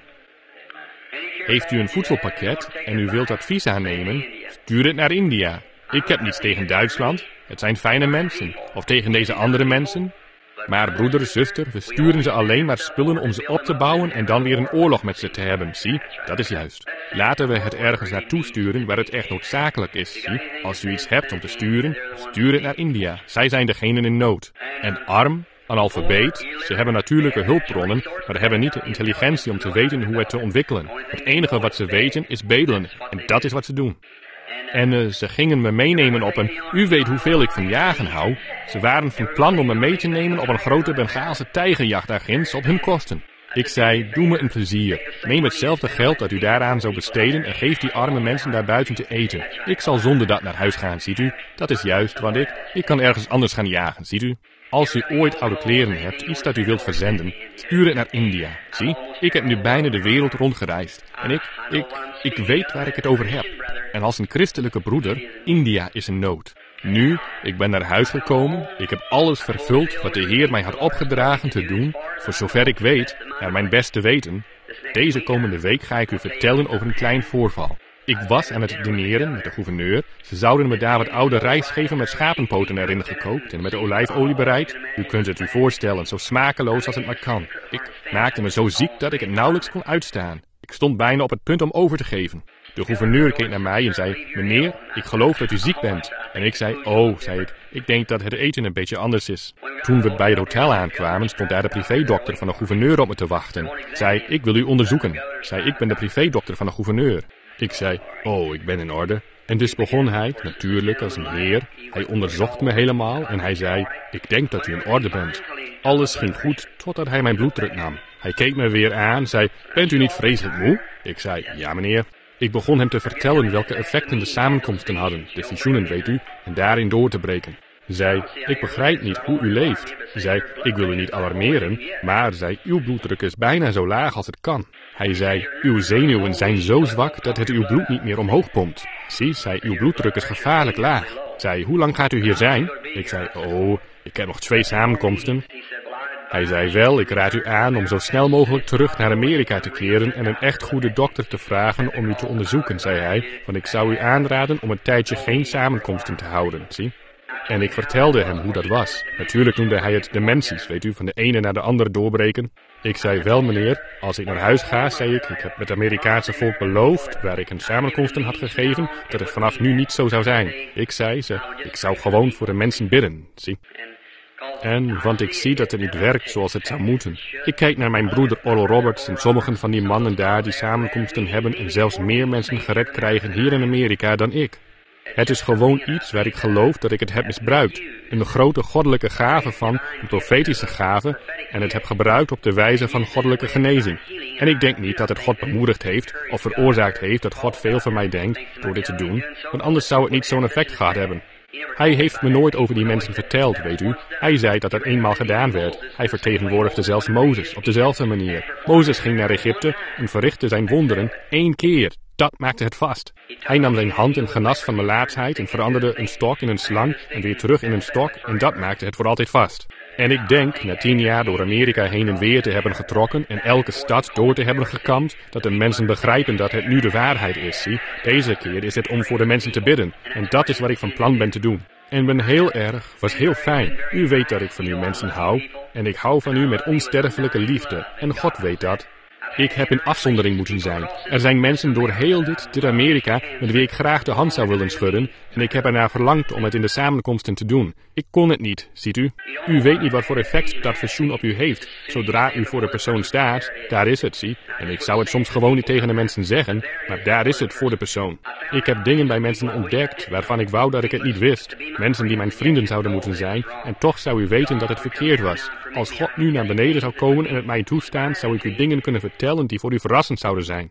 Heeft u een voedselpakket en u wilt advies aannemen, stuur het naar India. Ik heb niets tegen Duitsland, het zijn fijne mensen. Of tegen deze andere mensen. Maar broeder, zuster, we sturen ze alleen maar spullen om ze op te bouwen en dan weer een oorlog met ze te hebben, zie? Dat is juist. Laten we het ergens naartoe sturen waar het echt noodzakelijk is, zie? Als u iets hebt om te sturen, stuur het naar India. Zij zijn degenen in nood. En arm, analfabeet, ze hebben natuurlijke hulpbronnen, maar hebben niet de intelligentie om te weten hoe het te ontwikkelen. Het enige wat ze weten is bedelen, en dat is wat ze doen. En uh, ze gingen me meenemen op een, u weet hoeveel ik van jagen hou. Ze waren van plan om me mee te nemen op een grote Bengaalse tijgerjacht daar ginds op hun kosten. Ik zei, doe me een plezier. Neem hetzelfde geld dat u daaraan zou besteden en geef die arme mensen daar buiten te eten. Ik zal zonder dat naar huis gaan, ziet u. Dat is juist, want ik, ik kan ergens anders gaan jagen, ziet u. Als u ooit oude kleren hebt, iets dat u wilt verzenden, stuur het naar India. Zie, ik heb nu bijna de wereld rondgereisd. En ik, ik, ik weet waar ik het over heb. En als een christelijke broeder, India is in nood. Nu, ik ben naar huis gekomen, ik heb alles vervuld wat de Heer mij had opgedragen te doen, voor zover ik weet, naar mijn beste weten. Deze komende week ga ik u vertellen over een klein voorval. Ik was aan het dineren met de gouverneur. Ze zouden me daar wat oude rijst geven met schapenpoten erin gekookt en met de olijfolie bereid. U kunt het u voorstellen, zo smakeloos als het maar kan. Ik maakte me zo ziek dat ik het nauwelijks kon uitstaan. Ik stond bijna op het punt om over te geven. De gouverneur keek naar mij en zei, meneer, ik geloof dat u ziek bent. En ik zei, oh, zei ik, ik denk dat het eten een beetje anders is. Toen we bij het hotel aankwamen, stond daar de privédokter van de gouverneur op me te wachten. Zei, ik wil u onderzoeken. Zei, ik ben de privédokter van de gouverneur. Ik zei, oh, ik ben in orde. En dus begon hij, natuurlijk als een heer. Hij onderzocht me helemaal en hij zei, ik denk dat u in orde bent. Alles ging goed totdat hij mijn bloeddruk nam. Hij keek me weer aan, zei, bent u niet vreselijk moe? Ik zei, ja meneer. Ik begon hem te vertellen welke effecten de samenkomsten hadden, de visioenen weet u, en daarin door te breken. Zei, ik begrijp niet hoe u leeft. Zei, ik wil u niet alarmeren, maar zei, uw bloeddruk is bijna zo laag als het kan. Hij zei, uw zenuwen zijn zo zwak dat het uw bloed niet meer omhoog pompt. Zie, zei, uw bloeddruk is gevaarlijk laag. Zei, hoe lang gaat u hier zijn? Ik zei, oh, ik heb nog twee samenkomsten. Hij zei wel, ik raad u aan om zo snel mogelijk terug naar Amerika te keren en een echt goede dokter te vragen om u te onderzoeken, zei hij, want ik zou u aanraden om een tijdje geen samenkomsten te houden, zie. En ik vertelde hem hoe dat was. Natuurlijk noemde hij het dementies, weet u, van de ene naar de andere doorbreken. Ik zei wel meneer, als ik naar huis ga, zei ik, ik heb het Amerikaanse volk beloofd, waar ik een samenkomsten had gegeven, dat het vanaf nu niet zo zou zijn. Ik zei ze, ik zou gewoon voor de mensen bidden, zie. En, want ik zie dat het niet werkt zoals het zou moeten. Ik kijk naar mijn broeder Oral Roberts en sommigen van die mannen daar die samenkomsten hebben en zelfs meer mensen gered krijgen hier in Amerika dan ik. Het is gewoon iets waar ik geloof dat ik het heb misbruikt. Een grote goddelijke gave van, een profetische gave, en het heb gebruikt op de wijze van goddelijke genezing. En ik denk niet dat het God bemoedigd heeft of veroorzaakt heeft dat God veel van mij denkt door dit te doen, want anders zou het niet zo'n effect gehad hebben. Hij heeft me nooit over die mensen verteld, weet u. Hij zei dat het eenmaal gedaan werd. Hij vertegenwoordigde zelfs Mozes op dezelfde manier. Mozes ging naar Egypte en verrichtte zijn wonderen één keer. Dat maakte het vast. Hij nam zijn hand in genas van melaatsheid en veranderde een stok in een slang en weer terug in een stok en dat maakte het voor altijd vast. En ik denk, na tien jaar door Amerika heen en weer te hebben getrokken en elke stad door te hebben gekamd, dat de mensen begrijpen dat het nu de waarheid is, zie. Deze keer is het om voor de mensen te bidden. En dat is wat ik van plan ben te doen. En ben heel erg, was heel fijn. U weet dat ik van u mensen hou. En ik hou van u met onsterfelijke liefde. En God weet dat. Ik heb in afzondering moeten zijn. Er zijn mensen door heel dit, dit Amerika, met wie ik graag de hand zou willen schudden, en ik heb ernaar verlangd om het in de samenkomsten te doen. Ik kon het niet, ziet u. U weet niet wat voor effect dat visioen op u heeft. Zodra u voor de persoon staat, daar is het, zie. En ik zou het soms gewoon niet tegen de mensen zeggen, maar daar is het voor de persoon. Ik heb dingen bij mensen ontdekt, waarvan ik wou dat ik het niet wist. Mensen die mijn vrienden zouden moeten zijn, en toch zou u weten dat het verkeerd was. Als God nu naar beneden zou komen en het mij toestaan, zou ik u dingen kunnen vertellen die voor u verrassend zouden zijn.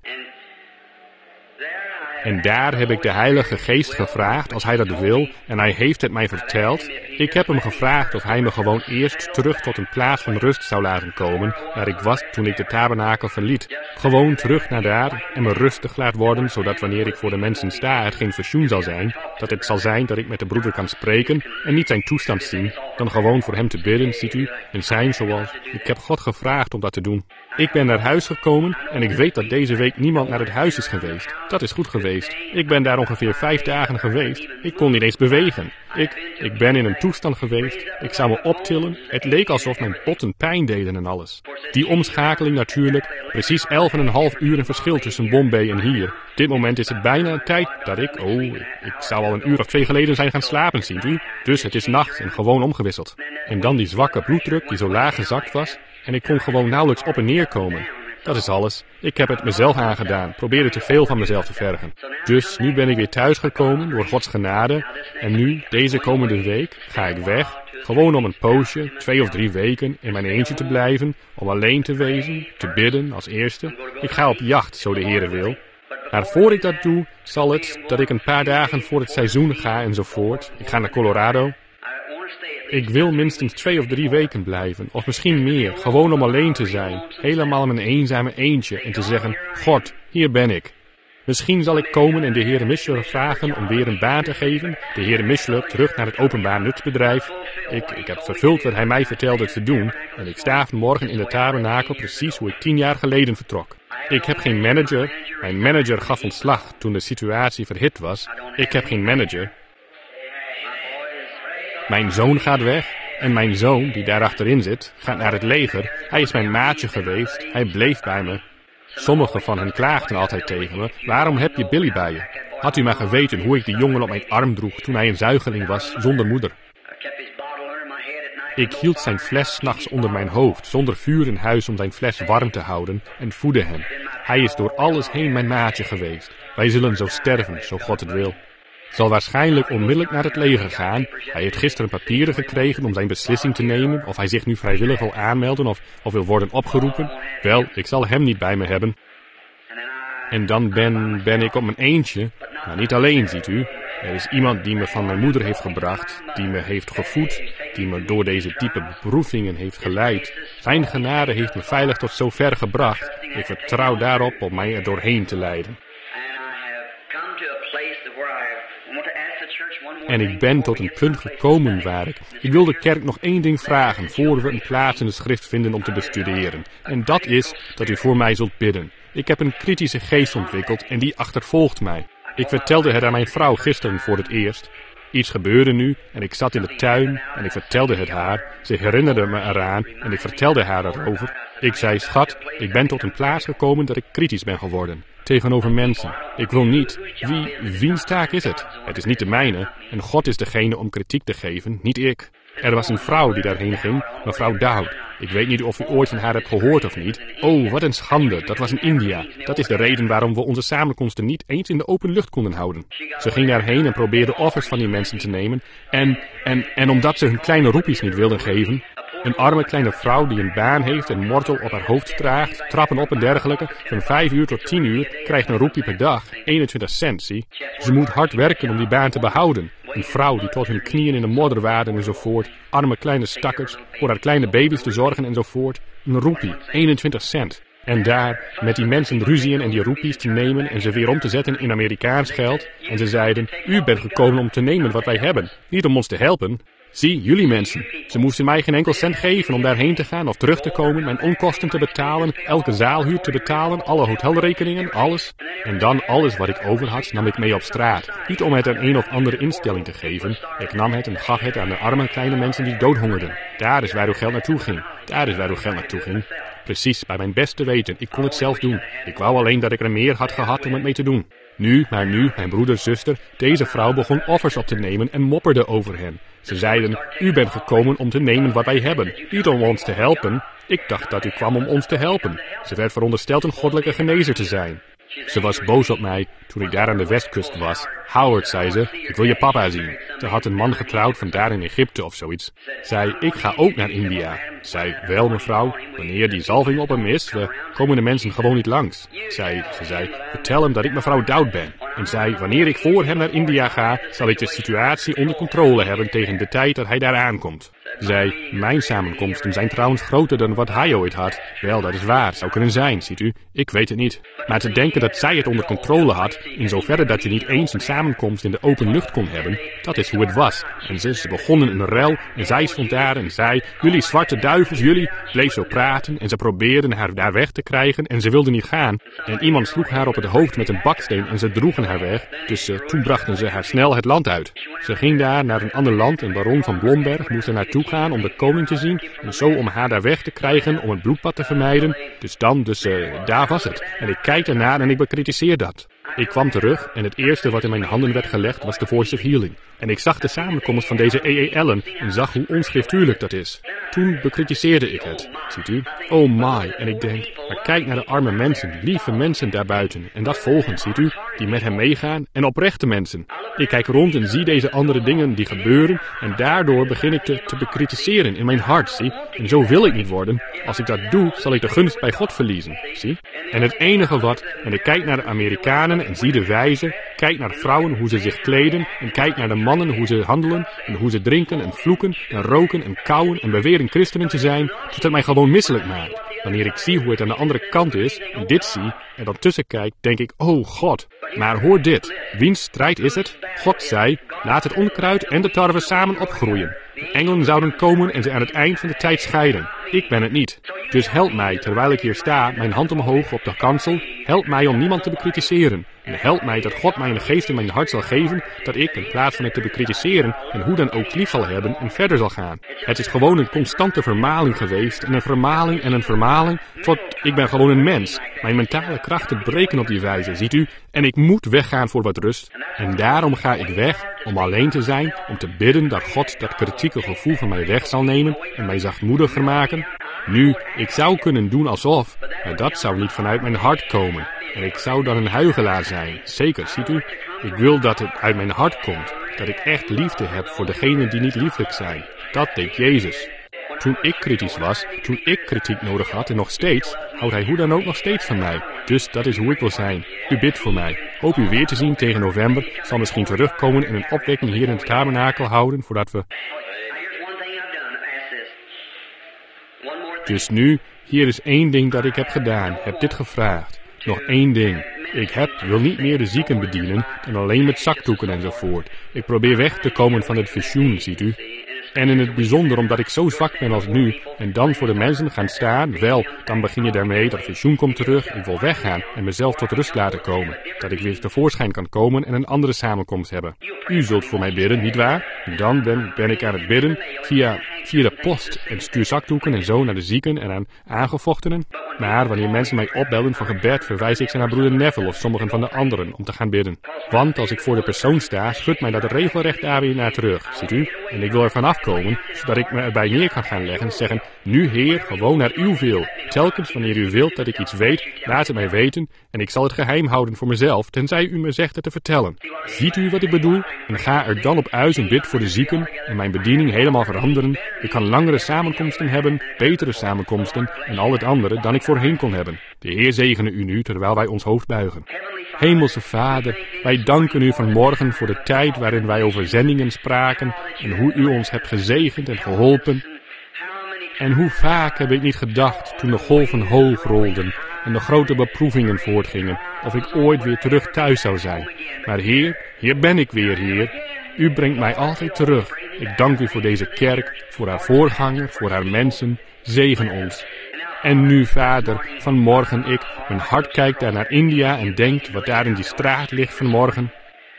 En daar heb ik de Heilige Geest gevraagd, als hij dat wil, en hij heeft het mij verteld. Ik heb hem gevraagd of hij me gewoon eerst terug tot een plaats van rust zou laten komen, waar ik was toen ik de tabernakel verliet. Gewoon terug naar daar en me rustig laat worden, zodat wanneer ik voor de mensen sta, het geen visioen zal zijn, dat het zal zijn dat ik met de broeder kan spreken en niet zijn toestand zien, dan gewoon voor hem te bidden, ziet u, en zijn zoals. Ik heb God gevraagd om dat te doen. Ik ben naar huis gekomen en ik weet dat deze week niemand naar het huis is geweest. Dat is goed geweest. Ik ben daar ongeveer vijf dagen geweest. Ik kon niet eens bewegen. Ik, ik ben in een toestand geweest. Ik zou me optillen. Het leek alsof mijn potten pijn deden en alles. Die omschakeling natuurlijk. Precies elf en een half uur een verschil tussen Bombay en hier. Dit moment is het bijna een tijd dat ik... Oh, ik, ik zou al een uur of twee geleden zijn gaan slapen, ziet u. Dus het is nacht en gewoon omgewisseld. En dan die zwakke bloeddruk die zo laag gezakt was. En ik kon gewoon nauwelijks op en neer komen. Dat is alles. Ik heb het mezelf aangedaan. Probeerde te veel van mezelf te vergen. Dus nu ben ik weer thuisgekomen door Gods genade. En nu, deze komende week, ga ik weg. Gewoon om een poosje, twee of drie weken, in mijn eentje te blijven. Om alleen te wezen, te bidden als eerste. Ik ga op jacht, zo de Heere wil. Maar voor ik dat doe, zal het dat ik een paar dagen voor het seizoen ga enzovoort. Ik ga naar Colorado. Ik wil minstens twee of drie weken blijven, of misschien meer, gewoon om alleen te zijn. Helemaal mijn eenzame eentje en te zeggen, God, hier ben ik. Misschien zal ik komen en de Heer Mischler vragen om weer een baan te geven. De Heer Mischler terug naar het openbaar nutsbedrijf. Ik, ik heb vervuld wat hij mij vertelde te doen. En ik sta vanmorgen in de tabernakel precies hoe ik tien jaar geleden vertrok. Ik heb geen manager. Mijn manager gaf ontslag toen de situatie verhit was. Ik heb geen manager. Mijn zoon gaat weg. En mijn zoon, die daar achterin zit, gaat naar het leger. Hij is mijn maatje geweest. Hij bleef bij me. Sommigen van hen klaagden altijd tegen me. Waarom heb je Billy bij je? Had u maar geweten hoe ik die jongen op mijn arm droeg toen hij een zuigeling was, zonder moeder. Ik hield zijn fles 's nachts onder mijn hoofd, zonder vuur in huis om zijn fles warm te houden, en voedde hem. Hij is door alles heen mijn maatje geweest. Wij zullen zo sterven, zo God het wil. Zal waarschijnlijk onmiddellijk naar het leger gaan. Hij heeft gisteren papieren gekregen om zijn beslissing te nemen, of hij zich nu vrijwillig wil aanmelden of, of wil worden opgeroepen. Wel, ik zal hem niet bij me hebben. En dan ben, ben ik op mijn eentje, maar niet alleen, ziet u. Er is iemand die me van mijn moeder heeft gebracht, die me heeft gevoed, die me door deze diepe beproevingen heeft geleid. Zijn genade heeft me veilig tot zover gebracht. Ik vertrouw daarop om mij er doorheen te leiden. En ik ben tot een punt gekomen waar ik... Ik wil de kerk nog één ding vragen, voor we een plaats in de schrift vinden om te bestuderen. En dat is dat u voor mij zult bidden. Ik heb een kritische geest ontwikkeld en die achtervolgt mij. Ik vertelde het aan mijn vrouw gisteren voor het eerst. Iets gebeurde nu en ik zat in de tuin en ik vertelde het haar. Ze herinnerde me eraan en ik vertelde haar erover. Ik zei, schat, ik ben tot een plaats gekomen dat ik kritisch ben geworden. Tegenover mensen. Ik wil niet. Wie, wiens taak is het? Het is niet de mijne. En God is degene om kritiek te geven, niet ik. Er was een vrouw die daarheen ging, mevrouw Dowd. Ik weet niet of u ooit van haar hebt gehoord of niet. Oh, wat een schande. Dat was in India. Dat is de reden waarom we onze samenkomsten niet eens in de open lucht konden houden. Ze ging daarheen en probeerde offers van die mensen te nemen. En, en, en omdat ze hun kleine roepies niet wilden geven... Een arme kleine vrouw die een baan heeft en mortel op haar hoofd draagt, trappen op en dergelijke, van vijf uur tot tien uur, krijgt een roepie per dag, eenentwintig cent, zie. Ze moet hard werken om die baan te behouden. Een vrouw die tot hun knieën in de modder waden enzovoort, arme kleine stakkers, voor haar kleine baby's te zorgen enzovoort. Een roepie, eenentwintig cent. En daar, met die mensen ruzieën en die roepies te nemen en ze weer om te zetten in Amerikaans geld. En ze zeiden, u bent gekomen om te nemen wat wij hebben, niet om ons te helpen. Zie, jullie mensen. Ze moesten mij geen enkel cent geven om daarheen te gaan of terug te komen, mijn onkosten te betalen, elke zaalhuur te betalen, alle hotelrekeningen, alles. En dan alles wat ik over had, nam ik mee op straat. Niet om het aan een of andere instelling te geven. Ik nam het en gaf het aan de arme kleine mensen die doodhongerden. Daar is waar uw geld naartoe ging. Daar is waar uw geld naartoe ging. Precies, bij mijn beste weten. Ik kon het zelf doen. Ik wou alleen dat ik er meer had gehad om het mee te doen. Nu, maar nu, mijn broeder, zuster, deze vrouw begon offers op te nemen en mopperde over hen. Ze zeiden, u bent gekomen om te nemen wat wij hebben, niet om ons te helpen. Ik dacht dat u kwam om ons te helpen. Ze werd verondersteld een goddelijke genezer te zijn. Ze was boos op mij toen ik daar aan de westkust was. Howard, zei ze, ik wil je papa zien. Ze had een man getrouwd van daar in Egypte of zoiets. Zei, ik ga ook naar India. Zei, wel mevrouw, wanneer die zalving op hem is, we komen de mensen gewoon niet langs. Zei, ze zei, vertel hem dat ik mevrouw Dowd ben. En zei, wanneer ik voor hem naar India ga, zal ik de situatie onder controle hebben tegen de tijd dat hij daar aankomt. zei, mijn samenkomsten zijn trouwens groter dan wat hij ooit had. Wel, dat is waar, zou kunnen zijn, ziet u. Ik weet het niet. Maar te denken dat zij het onder controle had, in zoverre dat je niet eens een samenkomst in de open lucht kon hebben, dat is hoe het was. En ze, ze begonnen een rel en zij stond daar en zei, jullie zwarte duivels, jullie, bleef zo praten en ze probeerden haar daar weg te krijgen en ze wilde niet gaan. En iemand sloeg haar op het hoofd met een baksteen en ze droegen haar weg, dus uh, toen brachten ze haar snel het land uit. Ze ging daar naar een ander land en baron van Blomberg moest er naartoe gaan om de koning te zien en zo om haar daar weg te krijgen om het bloedbad te vermijden. Dus dan, dus uh, daar was het. En ik kijk ernaar en ik bekritiseer dat. Ik kwam terug en het eerste wat in mijn handen werd gelegd was de Voice of Healing. En ik zag de samenkomst van deze E E Allen en zag hoe onschriftuurlijk dat is. Toen bekritiseerde ik het, ziet u. Oh my, en ik denk, maar kijk naar de arme mensen, lieve mensen daarbuiten. En dat volgen, ziet u, die met hem meegaan en oprechte mensen. Ik kijk rond en zie deze andere dingen die gebeuren en daardoor begin ik te, te bekritiseren in mijn hart, zie. En zo wil ik niet worden. Als ik dat doe, zal ik de gunst bij God verliezen, zie. En het enige wat, en ik kijk naar de Amerikanen en zie de wijze, kijk naar de vrouwen hoe ze zich kleden en kijk naar de mannen hoe ze handelen en hoe ze drinken en vloeken en roken en kauwen en beweren christenen te zijn, tot het mij gewoon misselijk maakt. Wanneer ik zie hoe het aan de andere kant is en dit zie en dan tussen kijk, denk ik, oh God. Maar hoor dit, wiens strijd is het? God zei, laat het onkruid en de tarwe samen opgroeien. De engelen zouden komen en ze aan het eind van de tijd scheiden. Ik ben het niet. Dus help mij, terwijl ik hier sta, mijn hand omhoog op de kansel, help mij om niemand te bekritiseren. En help mij dat God mij een geest in mijn hart zal geven, dat ik, in plaats van het te bekritiseren, en hoe dan ook lief zal hebben en verder zal gaan. Het is gewoon een constante vermaling geweest, en een vermaling en een vermaling, tot ik ben gewoon een mens. Mijn mentale krachten breken op die wijze, ziet u, en ik moet weggaan voor wat rust. En daarom ga ik weg, om alleen te zijn, om te bidden dat God dat kritieke gevoel van mij weg zal nemen en mij zachtmoediger maken. Nu, ik zou kunnen doen alsof, maar dat zou niet vanuit mijn hart komen. En ik zou dan een huichelaar zijn, zeker, ziet u. Ik wil dat het uit mijn hart komt, dat ik echt liefde heb voor degenen die niet lieflijk zijn. Dat deed Jezus. Toen ik kritisch was, toen ik kritiek nodig had en nog steeds, houdt hij hoe dan ook nog steeds van mij. Dus dat is hoe ik wil zijn. U bidt voor mij. Hoop u weer te zien tegen november. Zal misschien terugkomen en een opwekking hier in het tabernakel houden, voordat we... Dus nu, hier is één ding dat ik heb gedaan, heb dit gevraagd. Nog één ding. Ik heb, wil niet meer de zieken bedienen dan alleen met zakdoeken enzovoort. Ik probeer weg te komen van het visioen, ziet u. En in het bijzonder omdat ik zo zwak ben als nu en dan voor de mensen gaan staan, wel, dan begin je daarmee, dat visioen komt terug, ik wil weggaan en mezelf tot rust laten komen. Dat ik weer tevoorschijn kan komen en een andere samenkomst hebben. U zult voor mij bidden, nietwaar? Dan ben, ben ik aan het bidden via, via de post en stuur zakdoeken en zo naar de zieken en aan aangevochtenen. Maar wanneer mensen mij opbellen voor gebed, verwijs ik ze naar broeder Neville of sommigen van de anderen om te gaan bidden. Want als ik voor de persoon sta, schudt mij dat regelrecht daar weer naar terug, ziet u? En ik wil er vanaf komen, zodat ik me erbij neer kan gaan leggen en zeggen, nu Heer, gewoon naar uw wil. Telkens wanneer u wilt dat ik iets weet, laat het mij weten en ik zal het geheim houden voor mezelf, tenzij u me zegt het te vertellen. Ziet u wat ik bedoel? En ga er dan op uit en bid voor de zieken en mijn bediening helemaal veranderen. Ik kan langere samenkomsten hebben, betere samenkomsten en al het andere dan ik voorheen kon hebben. De Heer zegene u nu, terwijl wij ons hoofd buigen. Hemelse Vader, wij danken u vanmorgen voor de tijd waarin wij over zendingen spraken en hoe u ons hebt gezegend en geholpen. En hoe vaak heb ik niet gedacht toen de golven hoog rolden en de grote beproevingen voortgingen, of ik ooit weer terug thuis zou zijn. Maar Heer, hier ben ik weer, Heer. U brengt mij altijd terug. Ik dank u voor deze kerk, voor haar voorganger, voor haar mensen. Zegen ons. En nu, Vader, vanmorgen ik, mijn hart kijkt daar naar India en denkt wat daar in die straat ligt vanmorgen.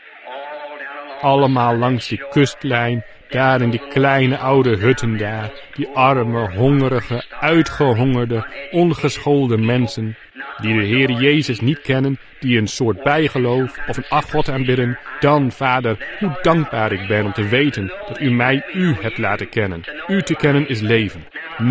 Allemaal langs die kustlijn, daar in die kleine oude hutten daar, die arme, hongerige, uitgehongerde, ongeschoolde mensen, die de Heer Jezus niet kennen, die een soort bijgeloof of een afgod aanbidden, dan, Vader, hoe dankbaar ik ben om te weten dat u mij u hebt laten kennen. U te kennen is leven. Nu,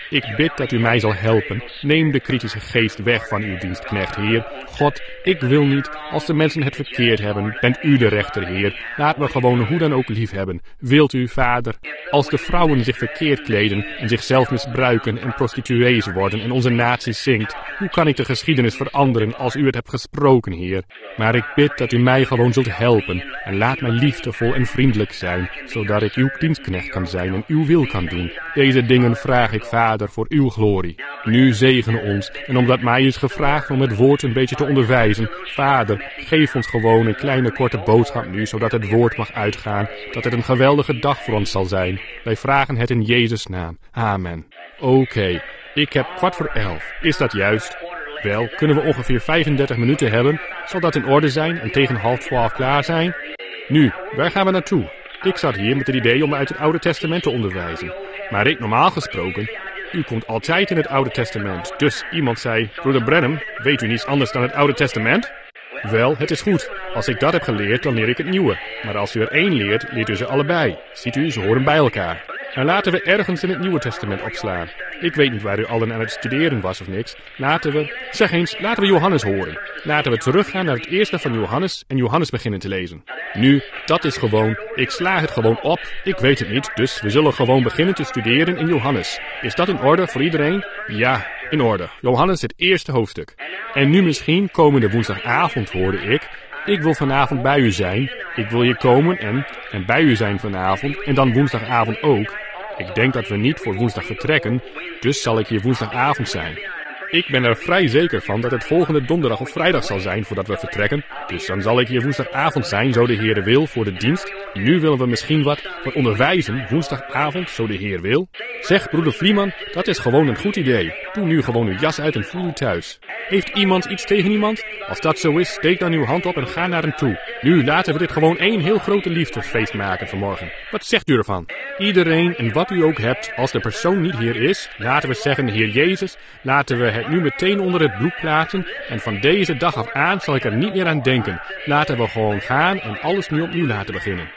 Ik bid dat u mij zal helpen. Neem de kritische geest weg van uw dienstknecht, Heer. God, ik wil niet, als de mensen het verkeerd hebben, bent u de rechter, Heer. Laat me gewoon hoe dan ook lief hebben. Wilt u, Vader, als de vrouwen zich verkeerd kleden en zichzelf misbruiken en prostituees worden en onze natie zinkt, hoe kan ik de geschiedenis veranderen als u het hebt gesproken, Heer? Maar ik bid dat u mij gewoon zult helpen en laat mij liefdevol en vriendelijk zijn, zodat ik uw dienstknecht kan zijn en uw wil kan doen. Deze dingen vraag ik, Vader, voor uw glorie. Nu zegen ons, en omdat mij is gevraagd om het woord een beetje te onderwijzen, Vader, geef ons gewoon een kleine korte boodschap nu, zodat het woord mag uitgaan, dat het een geweldige dag voor ons zal zijn. Wij vragen het in Jezus' naam. Amen. Oké, okay. Ik heb kwart voor elf. Is dat juist? Wel, kunnen we ongeveer vijfendertig minuten hebben? Zal dat in orde zijn en tegen half twaalf klaar zijn? Nu, waar gaan we naartoe? Ik zat hier met het idee om uit het Oude Testament te onderwijzen. Maar ik normaal gesproken, u komt altijd in het Oude Testament. Dus iemand zei, broeder Branham, weet u niets anders dan het Oude Testament? Wel, het is goed. Als ik dat heb geleerd, dan leer ik het nieuwe. Maar als u er één leert, leert u ze allebei. Ziet u, ze horen bij elkaar. En laten we ergens in het Nieuwe Testament opslaan. Ik weet niet waar u allen aan het studeren was of niks. Laten we, zeg eens, laten we Johannes horen. Laten we teruggaan naar het eerste van Johannes en Johannes beginnen te lezen. Nu, dat is gewoon, ik sla het gewoon op. Ik weet het niet, dus we zullen gewoon beginnen te studeren in Johannes. Is dat in orde voor iedereen? Ja, in orde. Johannes, het eerste hoofdstuk. En nu misschien komende woensdagavond hoorde ik, ik wil vanavond bij u zijn. Ik wil hier komen en, en bij u zijn vanavond en dan woensdagavond ook. Ik denk dat we niet voor woensdag vertrekken, dus zal ik hier woensdagavond zijn. Ik ben er vrij zeker van dat het volgende donderdag of vrijdag zal zijn voordat we vertrekken. Dus dan zal ik hier woensdagavond zijn, zo de Heer wil, voor de dienst. Nu willen we misschien wat van onderwijzen, woensdagavond, zo de Heer wil. Zeg, broeder Vlieman, dat is gewoon een goed idee. Doe nu gewoon uw jas uit en voel u thuis. Heeft iemand iets tegen iemand? Als dat zo is, steek dan uw hand op en ga naar hem toe. Nu laten we dit gewoon één heel grote liefdesfeest maken vanmorgen. Wat zegt u ervan? Iedereen en wat u ook hebt, als de persoon niet hier is, laten we zeggen, Heer Jezus, laten we het nu meteen onder het bloed plaatsen en van deze dag af aan zal ik er niet meer aan denken. Laten we gewoon gaan en alles nu opnieuw laten beginnen.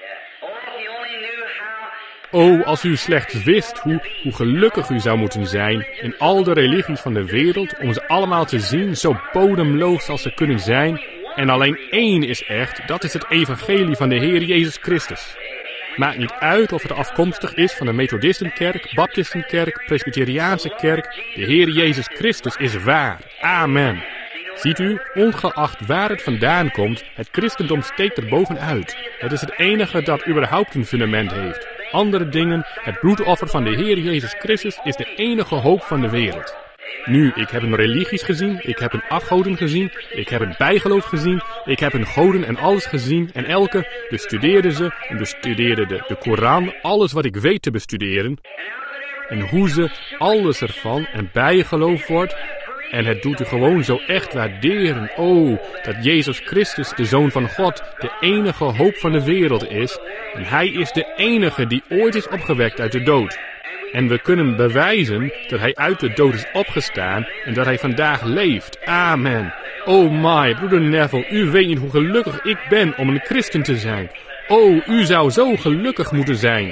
Oh, als u slechts wist hoe, hoe gelukkig u zou moeten zijn in al de religies van de wereld, om ze allemaal te zien, zo bodemloos als ze kunnen zijn. En alleen één is echt, dat is het evangelie van de Heer Jezus Christus. Maakt niet uit of het afkomstig is van de Methodistenkerk, Baptistenkerk, Presbyteriaanse kerk. De Heer Jezus Christus is waar. Amen. Ziet u, ongeacht waar het vandaan komt, het christendom steekt er bovenuit. Het is het enige dat überhaupt een fundament heeft. Andere dingen, het bloedoffer van de Heer Jezus Christus is de enige hoop van de wereld. Nu, ik heb een religies gezien, ik heb een afgoden gezien, ik heb een bijgeloof gezien, ik heb een goden en alles gezien en elke bestudeerde ze en bestudeerde de, de Koran, alles wat ik weet te bestuderen. En hoe ze alles ervan en bijgeloof wordt. En het doet u gewoon zo echt waarderen. Oh, dat Jezus Christus, de Zoon van God, de enige hoop van de wereld is. En Hij is de enige die ooit is opgewekt uit de dood. En we kunnen bewijzen dat Hij uit de dood is opgestaan en dat Hij vandaag leeft. Amen. Oh my, broeder Neville, u weet niet hoe gelukkig ik ben om een christen te zijn. Oh, u zou zo gelukkig moeten zijn.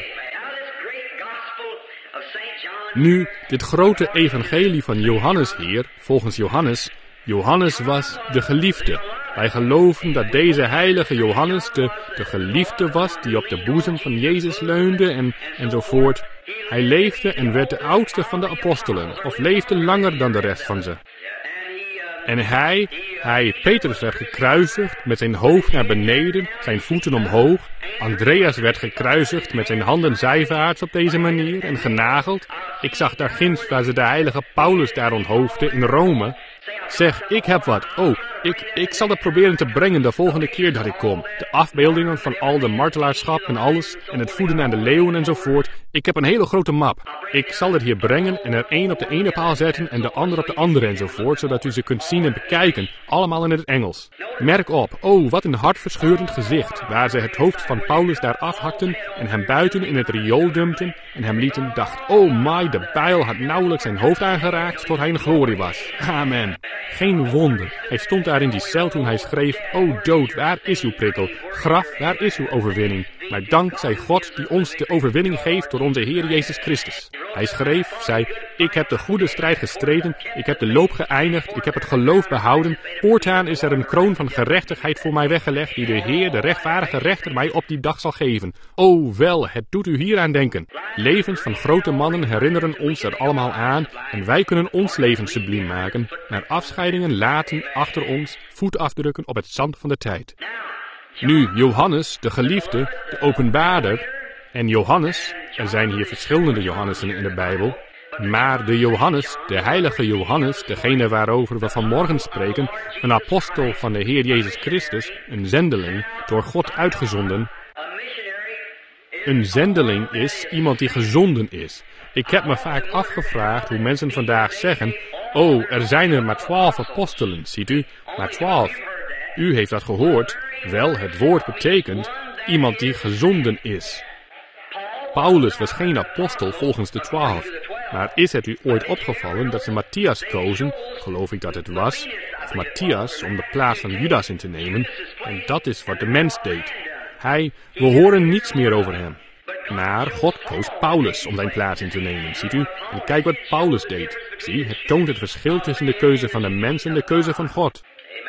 Nu, dit grote evangelie van Johannes hier, volgens Johannes, Johannes was de geliefde. Wij geloven dat deze heilige Johannes de, de geliefde was die op de boezem van Jezus leunde en, enzovoort. Hij leefde en werd de oudste van de apostelen, of leefde langer dan de rest van ze. En hij, hij, Petrus werd gekruisigd met zijn hoofd naar beneden, zijn voeten omhoog. Andreas werd gekruisigd met zijn handen zijwaarts op deze manier en genageld. Ik zag daar ginds waar ze de heilige Paulus daar onthoofden in Rome. Zeg, ik heb wat. Oh, ik, ik zal het proberen te brengen de volgende keer dat ik kom. De afbeeldingen van al de martelaarschap en alles, en het voeden aan de leeuwen enzovoort. Ik heb een hele grote map. Ik zal het hier brengen en er één op de ene paal zetten en de ander op de andere enzovoort, zodat u ze kunt zien en bekijken, allemaal in het Engels. Merk op, oh, wat een hartverscheurend gezicht, waar ze het hoofd van Paulus daar afhakten en hem buiten in het riool dumpten en hem lieten, dacht, oh my, de bijl had nauwelijks zijn hoofd aangeraakt tot hij in glorie was. Amen. Geen wonder. Hij stond daar in die cel toen hij schreef, o dood, waar is uw prikkel? Graf, waar is uw overwinning? Maar dank zij God die ons de overwinning geeft door onze Heer Jezus Christus. Hij schreef, zei, ik heb de goede strijd gestreden, ik heb de loop geëindigd, ik heb het geloof behouden. Voortaan is er een kroon van gerechtigheid voor mij weggelegd, die de Heer, de rechtvaardige rechter, mij op die dag zal geven. O wel, het doet u hieraan denken. Levens van grote mannen herinneren ons er allemaal aan en wij kunnen ons leven subliem maken, maar afscheidingen laten achter ons voetafdrukken op het zand van de tijd. Nu, Johannes, de geliefde, de openbaarder, en Johannes, er zijn hier verschillende Johannessen in de Bijbel, maar de Johannes, de heilige Johannes, degene waarover we vanmorgen spreken, een apostel van de Heer Jezus Christus, een zendeling, door God uitgezonden. Een zendeling is iemand die gezonden is. Ik heb me vaak afgevraagd hoe mensen vandaag zeggen, oh, er zijn er maar twaalf apostelen, ziet u, maar twaalf. U heeft dat gehoord. Wel, het woord betekent iemand die gezonden is. Paulus was geen apostel volgens de twaalf. Maar is het u ooit opgevallen dat ze Matthias kozen, geloof ik dat het was, of Matthias om de plaats van Judas in te nemen? En dat is wat de mens deed. Hij, we horen niets meer over hem. Maar God koos Paulus om zijn plaats in te nemen, ziet u? En kijk wat Paulus deed. Zie, het toont het verschil tussen de keuze van de mens en de keuze van God.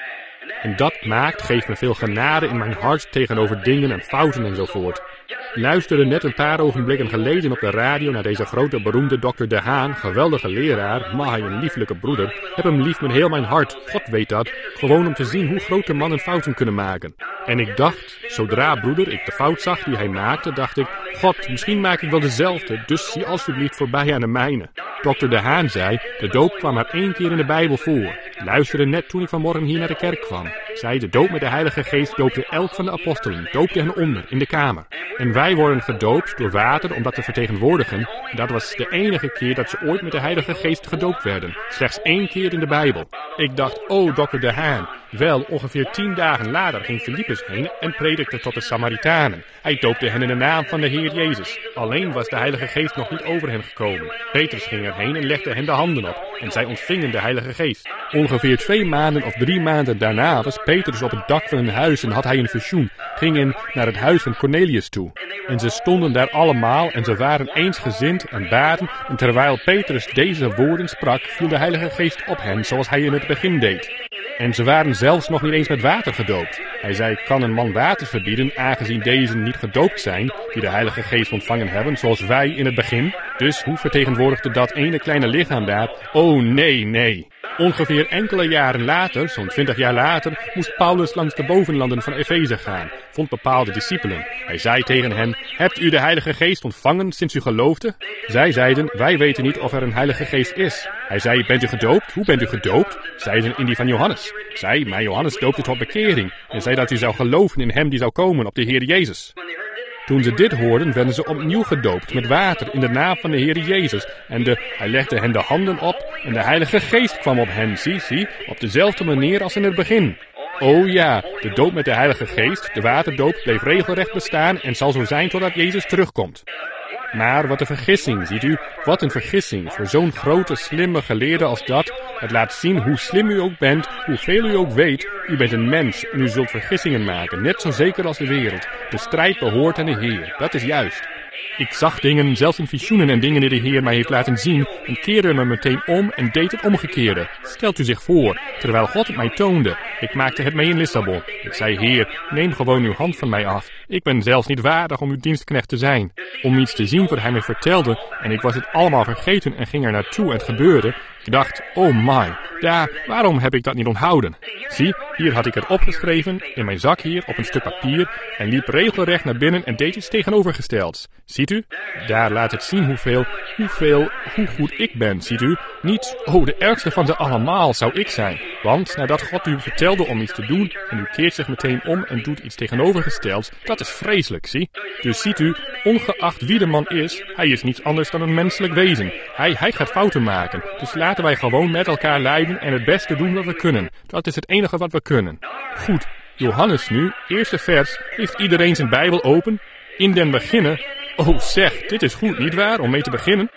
En dat maakt, geeft me veel genade in mijn hart tegenover dingen en fouten enzovoort. Ik luisterde net een paar ogenblikken geleden op de radio naar deze grote beroemde dokter De Haan, geweldige leraar, maar hij een lieflijke broeder. Heb hem lief met heel mijn hart, God weet dat, gewoon om te zien hoe grote mannen fouten kunnen maken. En ik dacht, zodra broeder ik de fout zag die hij maakte, dacht ik, God, misschien maak ik wel dezelfde, dus zie alsjeblieft voorbij aan de mijne. dokter De Haan zei, de doop kwam maar één keer in de Bijbel voor. Luisterde net toen ik vanmorgen hier naar de kerk kwam. Zei, de doop met de Heilige Geest doopte elk van de apostelen, doopte hen onder, in de kamer. En wij worden gedoopt door water om dat te vertegenwoordigen. Dat was de enige keer dat ze ooit met de Heilige Geest gedoopt werden. Slechts één keer in de Bijbel. Ik dacht, oh, dokter De Haan. Wel, ongeveer tien dagen later ging Filippus heen en predikte tot de Samaritanen. Hij doopte hen in de naam van de Heer Jezus. Alleen was de Heilige Geest nog niet over hen gekomen. Petrus ging erheen en legde hen de handen op. En zij ontvingen de Heilige Geest. Ongeveer twee maanden of drie maanden daarna was Petrus op het dak van een huis en had hij een visioen. Ging in naar het huis van Cornelius toe. En ze stonden daar allemaal en ze waren eensgezind en baden. En terwijl Petrus deze woorden sprak, viel de Heilige Geest op hen zoals hij in het begin deed. En ze waren zelfs nog niet eens met water gedoopt. Hij zei, kan een man water verbieden, aangezien deze niet gedoopt zijn, die de Heilige Geest ontvangen hebben, zoals wij in het begin? Dus hoe vertegenwoordigde dat ene kleine lichaam daar? Oh nee, nee. Ongeveer enkele jaren later, zo'n twintig jaar later, moest Paulus langs de bovenlanden van Efeze gaan, vond bepaalde discipelen. Hij zei tegen hen, hebt u de Heilige Geest ontvangen sinds u geloofde? Zij zeiden, wij weten niet of er een Heilige Geest is. Hij zei, bent u gedoopt? Hoe bent u gedoopt? Zeiden in die van Johannes. Zij, maar Johannes doopte tot bekering en zei dat u zou geloven in hem die zou komen, op de Heer Jezus. Toen ze dit hoorden, werden ze opnieuw gedoopt met water in de naam van de Heer Jezus. En de, hij legde hen de handen op en de Heilige Geest kwam op hen, zie, zie, op dezelfde manier als in het begin. Oh ja, de doop met de Heilige Geest, de waterdoop, bleef regelrecht bestaan en zal zo zijn totdat Jezus terugkomt. Maar wat een vergissing, ziet u, wat een vergissing voor zo'n grote, slimme geleerde als dat. Het laat zien hoe slim u ook bent, hoeveel u ook weet, u bent een mens en u zult vergissingen maken, net zo zeker als de wereld. De strijd behoort aan de Heer, dat is juist. Ik zag dingen, zelfs in visioenen en dingen die de Heer mij heeft laten zien, en keerde me meteen om en deed het omgekeerde. Stelt u zich voor, terwijl God het mij toonde. Ik maakte het mee in Lissabon. Ik zei, Heer, neem gewoon uw hand van mij af. Ik ben zelfs niet waardig om uw dienstknecht te zijn. Om iets te zien wat hij mij vertelde, en ik was het allemaal vergeten en ging er naartoe en het gebeurde. Ik dacht, oh my, daar, waarom heb ik dat niet onthouden? Zie, hier had ik het opgeschreven, in mijn zak hier, op een stuk papier, en liep regelrecht naar binnen en deed iets tegenovergestelds. Ziet u? Daar laat het zien hoeveel, hoeveel, hoe goed ik ben, ziet u? Niet, oh, de ergste van ze allemaal zou ik zijn. Want nadat God u vertelde om iets te doen, en u keert zich meteen om en doet iets tegenovergestelds, dat is vreselijk, zie? Dus ziet u, ongeacht wie de man is, hij is niets anders dan een menselijk wezen. Hij, hij gaat fouten maken, dus laten wij gewoon met elkaar lijden en het beste doen wat we kunnen. Dat is het enige wat we kunnen. Goed, Johannes nu, eerste vers, heeft iedereen zijn Bijbel open? In den beginnen, oh zeg, dit is goed, nietwaar, om mee te beginnen?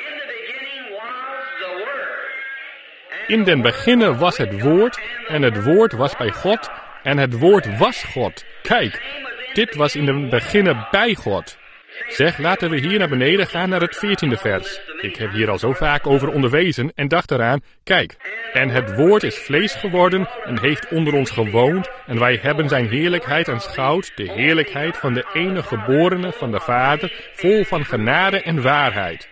In den beginnen was het woord, en het woord was bij God, en het woord was God. Kijk, dit was in den beginnen bij God. Zeg, laten we hier naar beneden gaan naar het veertiende vers. Ik heb hier al zo vaak over onderwezen en dacht eraan, kijk, en het woord is vlees geworden en heeft onder ons gewoond en wij hebben zijn heerlijkheid aanschouwd, de heerlijkheid van de enige geborene van de Vader, vol van genade en waarheid.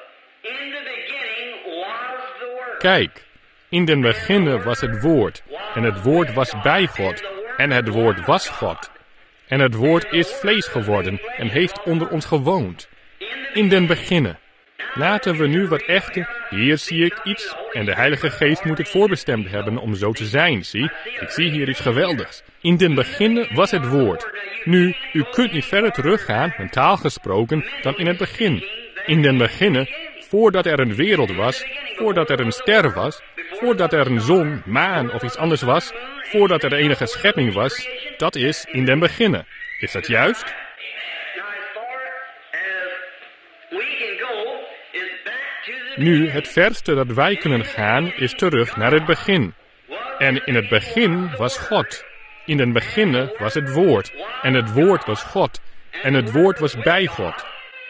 Kijk, in den beginne was het woord en het woord was bij God en het woord was God. En het woord is vlees geworden en heeft onder ons gewoond. In den beginne. Laten we nu wat echte, hier zie ik iets en de Heilige Geest moet het voorbestemd hebben om zo te zijn, zie. Ik zie hier iets geweldigs. In den beginne was het woord. Nu, u kunt niet verder teruggaan, mentaal gesproken, dan in het begin. In den beginne, voordat er een wereld was, voordat er een ster was, voordat er een zon, maan of iets anders was, voordat er enige schepping was, dat is in den beginne. Is dat juist? Nu, het verste dat wij kunnen gaan is terug naar het begin. En in het begin was God. In den beginne was het woord. En het woord was God. En het woord was bij God.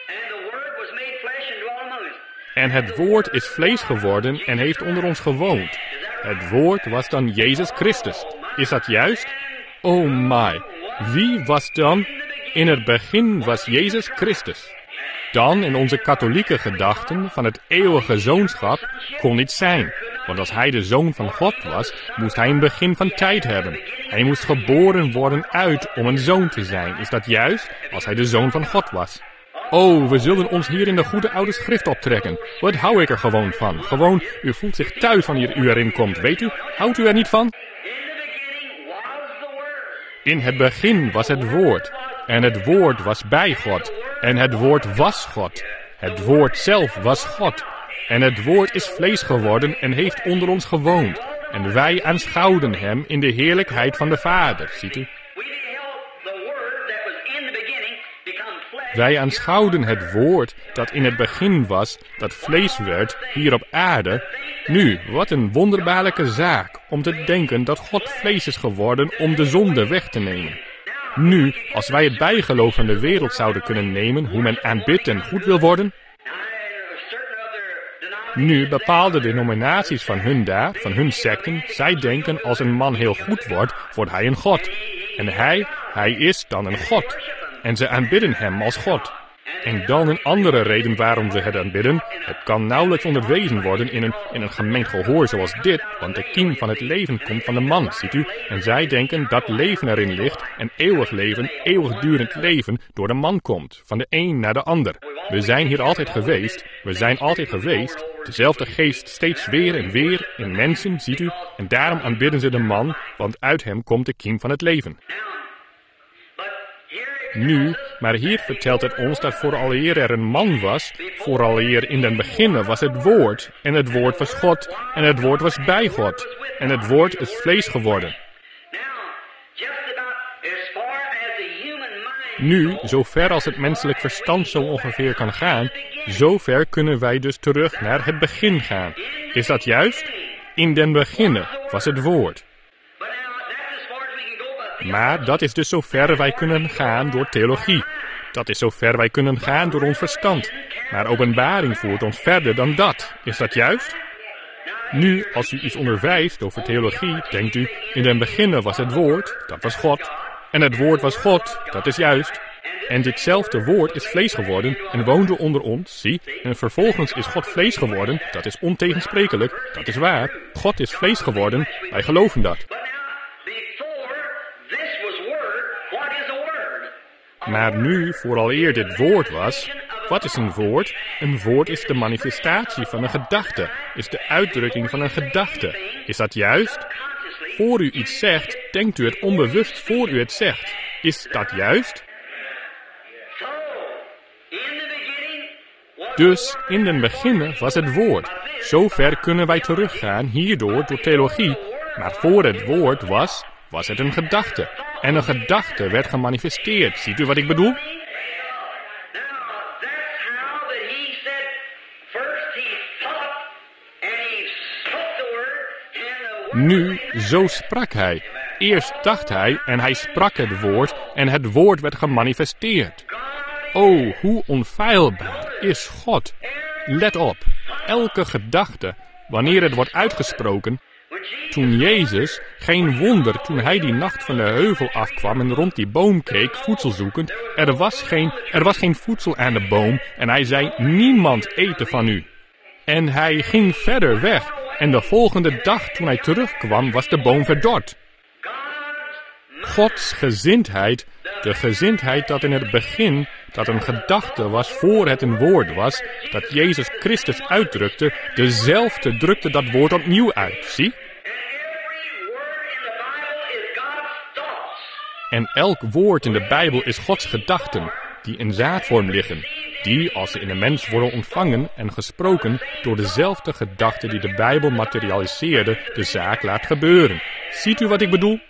En het woord is vlees geworden en heeft onder ons gewoond. Het woord was dan Jezus Christus. Is dat juist? Oh my, wie was dan? In het begin was Jezus Christus. Dan in onze katholieke gedachten van het eeuwige zoonschap kon niet zijn. Want als hij de zoon van God was, moest hij een begin van tijd hebben. Hij moest geboren worden uit om een zoon te zijn. Is dat juist? Als hij de zoon van God was. Oh, we zullen ons hier in de goede oude schrift optrekken. Wat hou ik er gewoon van? Gewoon, u voelt zich thuis wanneer u erin komt, weet u? Houdt u er niet van? In het begin was het woord. En het woord was bij God. En het woord was God. Het woord zelf was God. En het woord is vlees geworden en heeft onder ons gewoond. En wij aanschouwden hem in de heerlijkheid van de Vader, ziet u? Wij aanschouwden het woord dat in het begin was, dat vlees werd, hier op aarde. Nu, wat een wonderbaarlijke zaak, om te denken dat God vlees is geworden om de zonde weg te nemen. Nu, als wij het bijgeloof van de wereld zouden kunnen nemen, hoe men aanbidt en goed wil worden. Nu, bepaalde denominaties van hun daar, van hun secten, zij denken als een man heel goed wordt, wordt hij een god. En hij, hij is dan een god. En ze aanbidden hem als God. En dan een andere reden waarom ze het aanbidden. Het kan nauwelijks onderwezen worden in een, in een gemengd gehoor zoals dit, want de kiem van het leven komt van de man, ziet u. En zij denken dat leven erin ligt en eeuwig leven, eeuwigdurend leven door de man komt, van de een naar de ander. We zijn hier altijd geweest, we zijn altijd geweest, dezelfde geest steeds weer en weer in mensen, ziet u. En daarom aanbidden ze de man, want uit hem komt de kiem van het leven. Nu, maar hier vertelt het ons dat vooraleer er een man was, vooraleer in den beginne was het woord, en het woord was God, en het woord was bij God, en het woord is vlees geworden. Nu, zover als het menselijk verstand zo ongeveer kan gaan, zover kunnen wij dus terug naar het begin gaan. Is dat juist? In den beginne was het woord. Maar dat is dus zover wij kunnen gaan door theologie. Dat is zover wij kunnen gaan door ons verstand. Maar openbaring voert ons verder dan dat. Is dat juist? Nu, als u iets onderwijst over theologie, denkt u, in den beginne was het woord, dat was God. En het woord was God, dat is juist. En ditzelfde woord is vlees geworden en woonde onder ons, zie. En vervolgens is God vlees geworden, dat is ontegensprekelijk, dat is waar. God is vlees geworden, wij geloven dat. Maar nu, vooraleer dit woord was, wat is een woord? Een woord is de manifestatie van een gedachte, is de uitdrukking van een gedachte. Is dat juist? Voor u iets zegt, denkt u het onbewust voor u het zegt. Is dat juist? Dus in den beginne was het woord. Zover kunnen wij teruggaan hierdoor door theologie. Maar voor het woord was, was het een gedachte. En een gedachte werd gemanifesteerd. Ziet u wat ik bedoel? Nu, zo sprak hij. Eerst dacht hij en hij sprak het woord en het woord werd gemanifesteerd. O, hoe onfeilbaar is God. Let op, elke gedachte, wanneer het wordt uitgesproken. Toen Jezus, geen wonder, toen hij die nacht van de heuvel afkwam en rond die boom keek, voedsel zoekend, er was geen, er was geen voedsel aan de boom en hij zei, niemand eten van u. En hij ging verder weg en de volgende dag toen hij terugkwam was de boom verdord. Gods gezindheid, de gezindheid dat in het begin, dat een gedachte was voor het een woord was, dat Jezus Christus uitdrukte, dezelfde drukte dat woord opnieuw uit, zie? En elk woord in de Bijbel is Gods gedachten, die in zaadvorm liggen, die, als ze in een mens worden ontvangen en gesproken, door dezelfde gedachte die de Bijbel materialiseerde, de zaak laat gebeuren. Ziet u wat ik bedoel?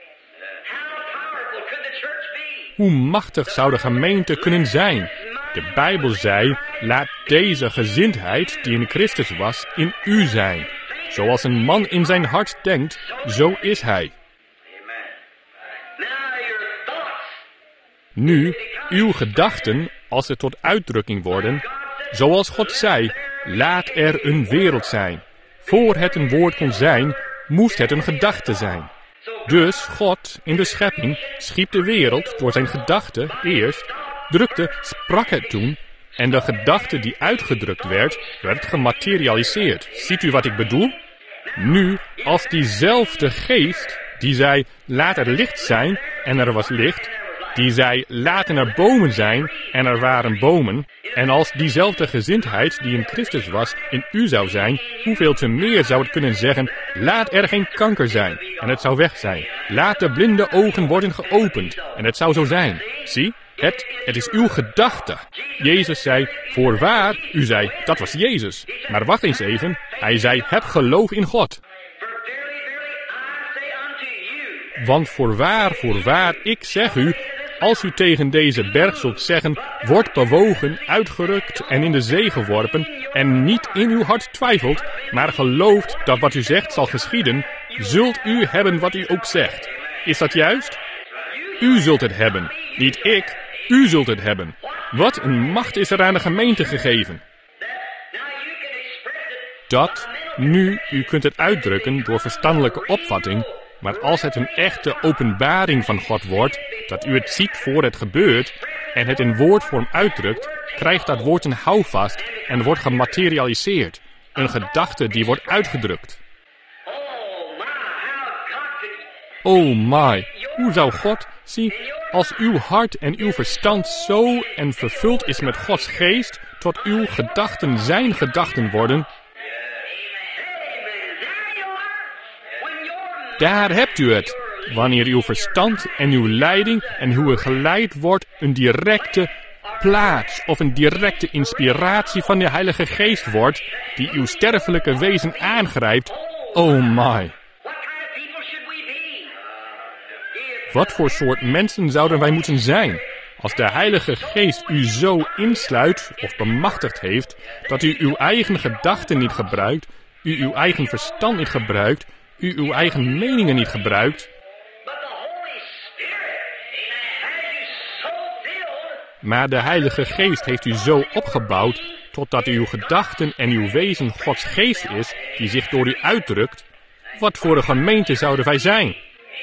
Hoe machtig zou de gemeente kunnen zijn? De Bijbel zei, laat deze gezindheid die in Christus was, in u zijn. Zoals een man in zijn hart denkt, zo is hij. Nu, uw gedachten, als ze tot uitdrukking worden, zoals God zei, laat er een wereld zijn. Voor het een woord kon zijn, moest het een gedachte zijn. Dus God in de schepping schiep de wereld door zijn gedachte eerst, drukte, sprak het toen, en de gedachte die uitgedrukt werd, werd gematerialiseerd. Ziet u wat ik bedoel? Nu, als diezelfde geest, die zei, laat er licht zijn, en er was licht, die zei, laten er bomen zijn, en er waren bomen, en als diezelfde gezindheid die in Christus was, in u zou zijn, hoeveel te meer zou het kunnen zeggen, laat er geen kanker zijn, en het zou weg zijn. Laat de blinde ogen worden geopend, en het zou zo zijn. Zie, het, het is uw gedachte. Jezus zei, voorwaar, u zei, dat was Jezus. Maar wacht eens even, hij zei, heb geloof in God. Want voorwaar, voorwaar, ik zeg u, als u tegen deze berg zult zeggen, wordt bewogen, uitgerukt en in de zee geworpen, en niet in uw hart twijfelt, maar gelooft dat wat u zegt zal geschieden, zult u hebben wat u ook zegt. Is dat juist? U zult het hebben, niet ik, u zult het hebben. Wat een macht is er aan de gemeente gegeven. Dat, nu, u kunt het uitdrukken door verstandelijke opvatting, maar als het een echte openbaring van God wordt, dat u het ziet voor het gebeurt, en het in woordvorm uitdrukt, krijgt dat woord een houvast en wordt gematerialiseerd. Een gedachte die wordt uitgedrukt. Oh my, hoe zou God, zie, als uw hart en uw verstand zo en vervuld is met Gods geest, tot uw gedachten zijn gedachten worden. Daar hebt u het. Wanneer uw verstand en uw leiding en hoe u geleid wordt een directe plaats of een directe inspiratie van de Heilige Geest wordt, die uw sterfelijke wezen aangrijpt, oh my. Wat voor soort mensen zouden wij moeten zijn, als de Heilige Geest u zo insluit of bemachtigd heeft, dat u uw eigen gedachten niet gebruikt, u uw eigen verstand niet gebruikt, u uw eigen meningen niet gebruikt, maar de Heilige Geest heeft u zo opgebouwd, totdat uw gedachten en uw wezen Gods geest is, die zich door u uitdrukt. Wat voor een gemeente zouden wij zijn?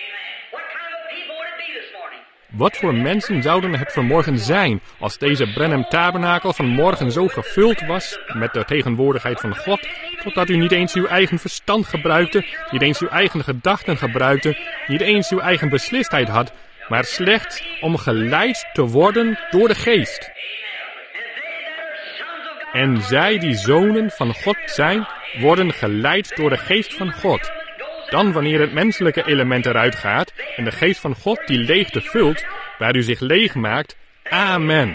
Wat voor mensen zouden het vanmorgen zijn, als deze Brenham Tabernakel vanmorgen zo gevuld was met de tegenwoordigheid van God, totdat u niet eens uw eigen verstand gebruikte, niet eens uw eigen gedachten gebruikte, niet eens uw eigen beslistheid had, maar slechts om geleid te worden door de Geest. En zij die zonen van God zijn, worden geleid door de Geest van God. Dan wanneer het menselijke element eruit gaat en de Geest van God die leegte vult, waar u zich leeg maakt, amen.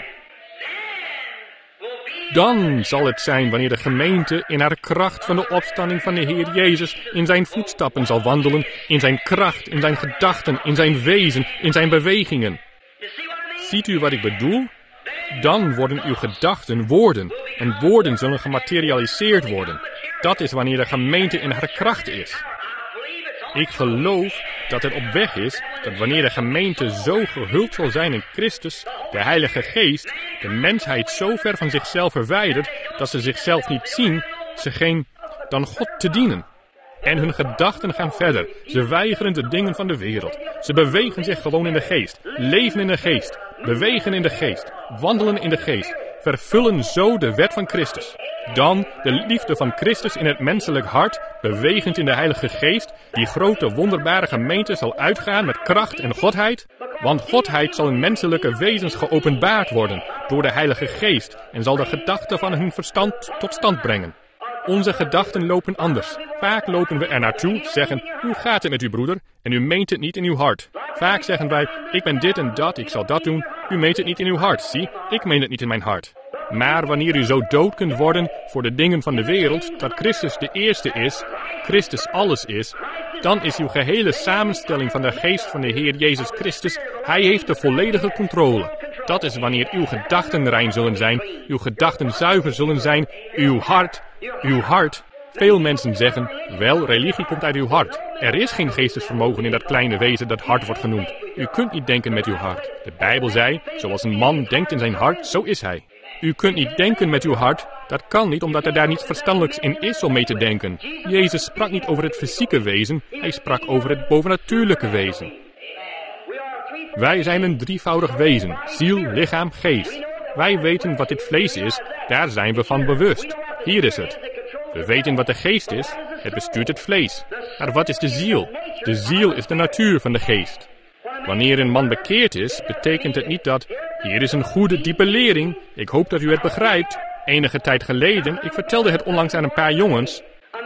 Dan zal het zijn wanneer de gemeente in haar kracht van de opstanding van de Heer Jezus in zijn voetstappen zal wandelen, in zijn kracht, in zijn gedachten, in zijn wezen, in zijn bewegingen. Ziet u wat ik bedoel? Dan worden uw gedachten woorden, en woorden zullen gematerialiseerd worden. Dat is wanneer de gemeente in haar kracht is. Ik geloof dat het op weg is dat wanneer de gemeente zo gehuld zal zijn in Christus, de Heilige Geest, de mensheid zo ver van zichzelf verwijdert dat ze zichzelf niet zien, ze geen dan God te dienen. En hun gedachten gaan verder. Ze weigeren de dingen van de wereld. Ze bewegen zich gewoon in de geest. Leven in de geest. Bewegen in de geest. Wandelen in de geest. Vervullen zo de wet van Christus. Dan de liefde van Christus in het menselijk hart, bewegend in de Heilige Geest, die grote wonderbare gemeente zal uitgaan met kracht en godheid. Want godheid zal in menselijke wezens geopenbaard worden door de Heilige Geest en zal de gedachten van hun verstand tot stand brengen. Onze gedachten lopen anders. Vaak lopen we er naartoe, zeggen, hoe gaat het met uw broeder? En u meent het niet in uw hart. Vaak zeggen wij, ik ben dit en dat, ik zal dat doen. U meent het niet in uw hart, zie, ik meen het niet in mijn hart. Maar wanneer u zo dood kunt worden voor de dingen van de wereld, dat Christus de eerste is, Christus alles is, dan is uw gehele samenstelling van de geest van de Heer Jezus Christus, Hij heeft de volledige controle. Dat is wanneer uw gedachten rein zullen zijn, uw gedachten zuiver zullen zijn, uw hart, uw hart. Veel mensen zeggen, wel, religie komt uit uw hart. Er is geen geestesvermogen in dat kleine wezen dat hart wordt genoemd. U kunt niet denken met uw hart. De Bijbel zei, zoals een man denkt in zijn hart, zo is hij. U kunt niet denken met uw hart. Dat kan niet, omdat er daar niets verstandelijks in is om mee te denken. Jezus sprak niet over het fysieke wezen, hij sprak over het bovennatuurlijke wezen. Wij zijn een drievoudig wezen, ziel, lichaam, geest. Wij weten wat dit vlees is, daar zijn we van bewust. Hier is het. We weten wat de geest is, het bestuurt het vlees. Maar wat is de ziel? De ziel is de natuur van de geest. Wanneer een man bekeerd is, betekent het niet dat, hier is een goede, diepe lering, ik hoop dat u het begrijpt. Enige tijd geleden, ik vertelde het onlangs aan een paar jongens.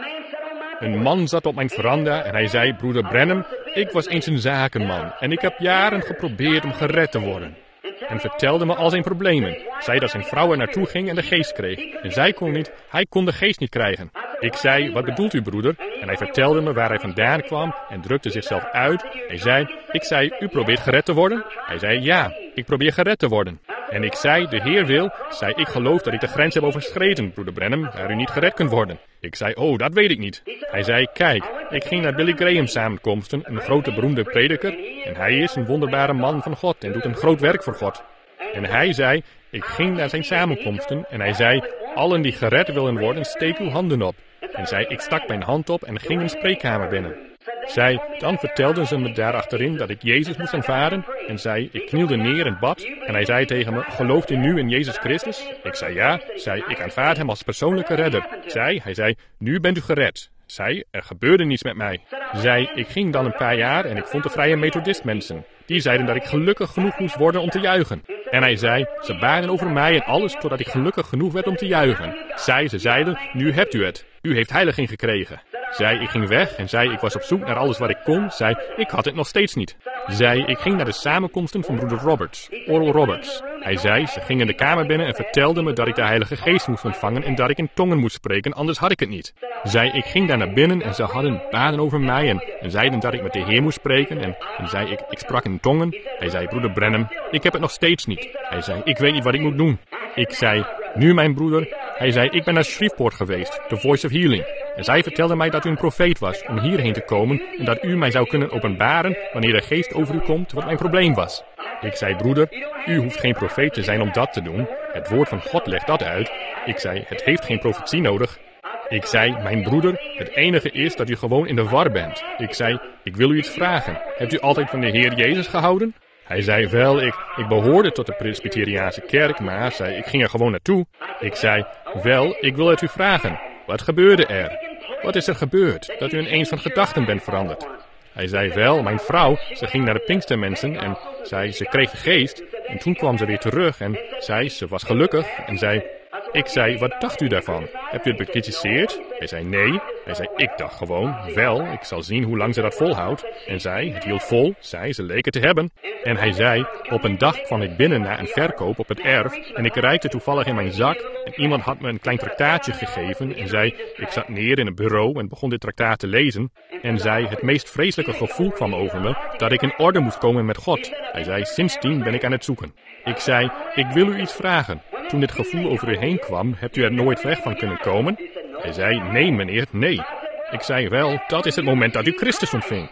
Een man zat op mijn veranda en hij zei, broeder Branham, ik was eens een zakenman en ik heb jaren geprobeerd om gered te worden. En vertelde me al zijn problemen. Zei dat zijn vrouw er naartoe ging en de geest kreeg. En zij kon niet, hij kon de geest niet krijgen. Ik zei, wat bedoelt u broeder? En hij vertelde me waar hij vandaan kwam en drukte zichzelf uit. Hij zei, ik zei, u probeert gered te worden? Hij zei, ja, ik probeer gered te worden. En ik zei, de Heer wil, zei, ik geloof dat ik de grens heb overschreden, broeder Branham, waar u niet gered kunt worden. Ik zei, oh, dat weet ik niet. Hij zei, kijk, ik ging naar Billy Graham samenkomsten, een grote beroemde prediker, en hij is een wonderbare man van God en doet een groot werk voor God. En hij zei, ik ging naar zijn samenkomsten en hij zei, allen die gered willen worden, steek uw handen op. En zei, ik stak mijn hand op en ging een spreekkamer binnen. Zij, dan vertelden ze me daar achterin dat ik Jezus moest aanvaarden. En zei, ik knielde neer en bad. En hij zei tegen me, gelooft u nu in Jezus Christus? Ik zei ja. Zei, ik aanvaard hem als persoonlijke redder. Zij, hij zei, nu bent u gered. Zij, er gebeurde niets met mij. Zij, ik ging dan een paar jaar en ik vond de vrije methodist mensen. Die zeiden dat ik gelukkig genoeg moest worden om te juichen. En hij zei, ze baden over mij en alles totdat ik gelukkig genoeg werd om te juichen. Zij, ze zeiden, nu hebt u het. U heeft heiliging gekregen. Zij, ik ging weg en zei, ik was op zoek naar alles wat ik kon. Zij, ik had het nog steeds niet. Zij, ik ging naar de samenkomsten van broeder Roberts, Oral Roberts. Hij zei, ze gingen de kamer binnen en vertelde me dat ik de Heilige Geest moest ontvangen en dat ik in tongen moest spreken, anders had ik het niet. Zij, ik ging daar naar binnen en ze hadden baden over mij en, en zeiden dat ik met de Heer moest spreken. En, en zei, ik, ik sprak in tongen. Hij zei, broeder Branham, ik heb het nog steeds niet. Hij zei, ik weet niet wat ik moet doen. Ik zei, nu mijn broeder. Hij zei, ik ben naar Shreveport geweest, The Voice of Healing. En zij vertelde mij dat u een profeet was om hierheen te komen en dat u mij zou kunnen openbaren wanneer de geest over u komt wat mijn probleem was. Ik zei, broeder, u hoeft geen profeet te zijn om dat te doen. Het woord van God legt dat uit. Ik zei, het heeft geen profetie nodig. Ik zei, mijn broeder, het enige is dat u gewoon in de war bent. Ik zei, ik wil u iets vragen. Hebt u altijd van de Heer Jezus gehouden? Hij zei, wel, ik, ik behoorde tot de Presbyteriaanse kerk, maar zei, ik ging er gewoon naartoe. Ik zei, wel, ik wil het u vragen. Wat gebeurde er? Wat is er gebeurd, dat u ineens van gedachten bent veranderd? Hij zei, wel, mijn vrouw, ze ging naar de Pinkstermensen en zei, ze kreeg de geest. En toen kwam ze weer terug en zei, ze was gelukkig en zei... Ik zei, wat dacht u daarvan? Hebt u het bekritiseerd? Hij zei, nee. Hij zei, ik dacht gewoon, wel, ik zal zien hoe lang ze dat volhoudt. En zij, het hield vol, zei, ze leken te hebben. En hij zei, op een dag kwam ik binnen na een verkoop op het erf en ik reikte toevallig in mijn zak en iemand had me een klein traktaatje gegeven en zei, ik zat neer in een bureau en begon dit traktaat te lezen. En zei, het meest vreselijke gevoel kwam over me, dat ik in orde moest komen met God. Hij zei, sindsdien ben ik aan het zoeken. Ik zei, ik wil u iets vragen. Toen dit gevoel over u heen kwam, hebt u er nooit weg van kunnen komen? Hij zei, nee meneer, nee. Ik zei, wel, dat is het moment dat u Christus ontving.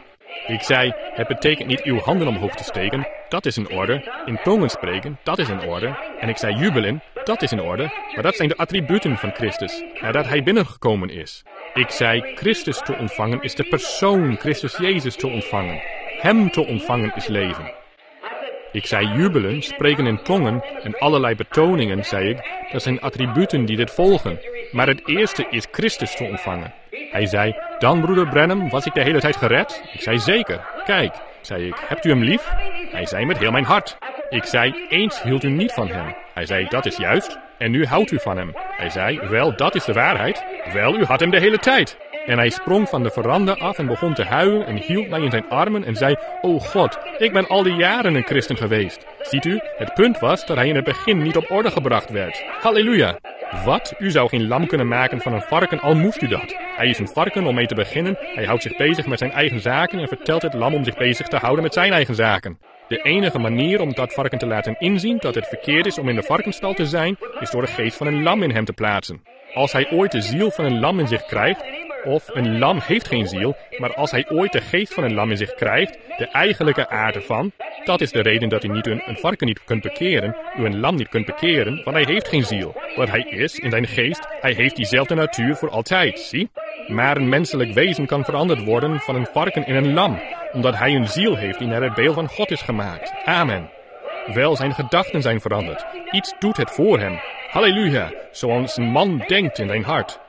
Ik zei, het betekent niet uw handen omhoog te steken, dat is in orde. In tongen spreken, dat is in orde. En ik zei jubelen, dat is in orde. Maar dat zijn de attributen van Christus, nadat hij binnengekomen is. Ik zei, Christus te ontvangen is de persoon Christus Jezus te ontvangen. Hem te ontvangen is leven. Ik zei jubelen, spreken in tongen en allerlei betoningen, zei ik, dat zijn attributen die dit volgen. Maar het eerste is Christus te ontvangen. Hij zei, dan broeder Branham, was ik de hele tijd gered? Ik zei zeker. Kijk, zei ik, hebt u hem lief? Hij zei met heel mijn hart. Ik zei, eens hield u niet van hem. Hij zei, dat is juist. En nu houdt u van hem. Hij zei, wel, dat is de waarheid. Wel, u had hem de hele tijd. En hij sprong van de veranda af en begon te huilen en hield mij in zijn armen en zei, o God, ik ben al die jaren een christen geweest. Ziet u, het punt was dat hij in het begin niet op orde gebracht werd. Halleluja. Wat? U zou geen lam kunnen maken van een varken, al moest u dat. Hij is een varken om mee te beginnen. Hij houdt zich bezig met zijn eigen zaken en vertelt het lam om zich bezig te houden met zijn eigen zaken. De enige manier om dat varken te laten inzien dat het verkeerd is om in de varkenstal te zijn, is door de geest van een lam in hem te plaatsen. Als hij ooit de ziel van een lam in zich krijgt, of een lam heeft geen ziel, maar als hij ooit de geest van een lam in zich krijgt, de eigenlijke aard ervan, dat is de reden dat u niet een, een varken niet kunt bekeren, u een lam niet kunt bekeren, want hij heeft geen ziel. Wat hij is, in zijn geest, hij heeft diezelfde natuur voor altijd, zie? Maar een menselijk wezen kan veranderd worden van een varken in een lam, omdat hij een ziel heeft die naar het beeld van God is gemaakt. Amen. Wel, zijn gedachten zijn veranderd. Iets doet het voor hem. Halleluja, zoals een man denkt in zijn hart.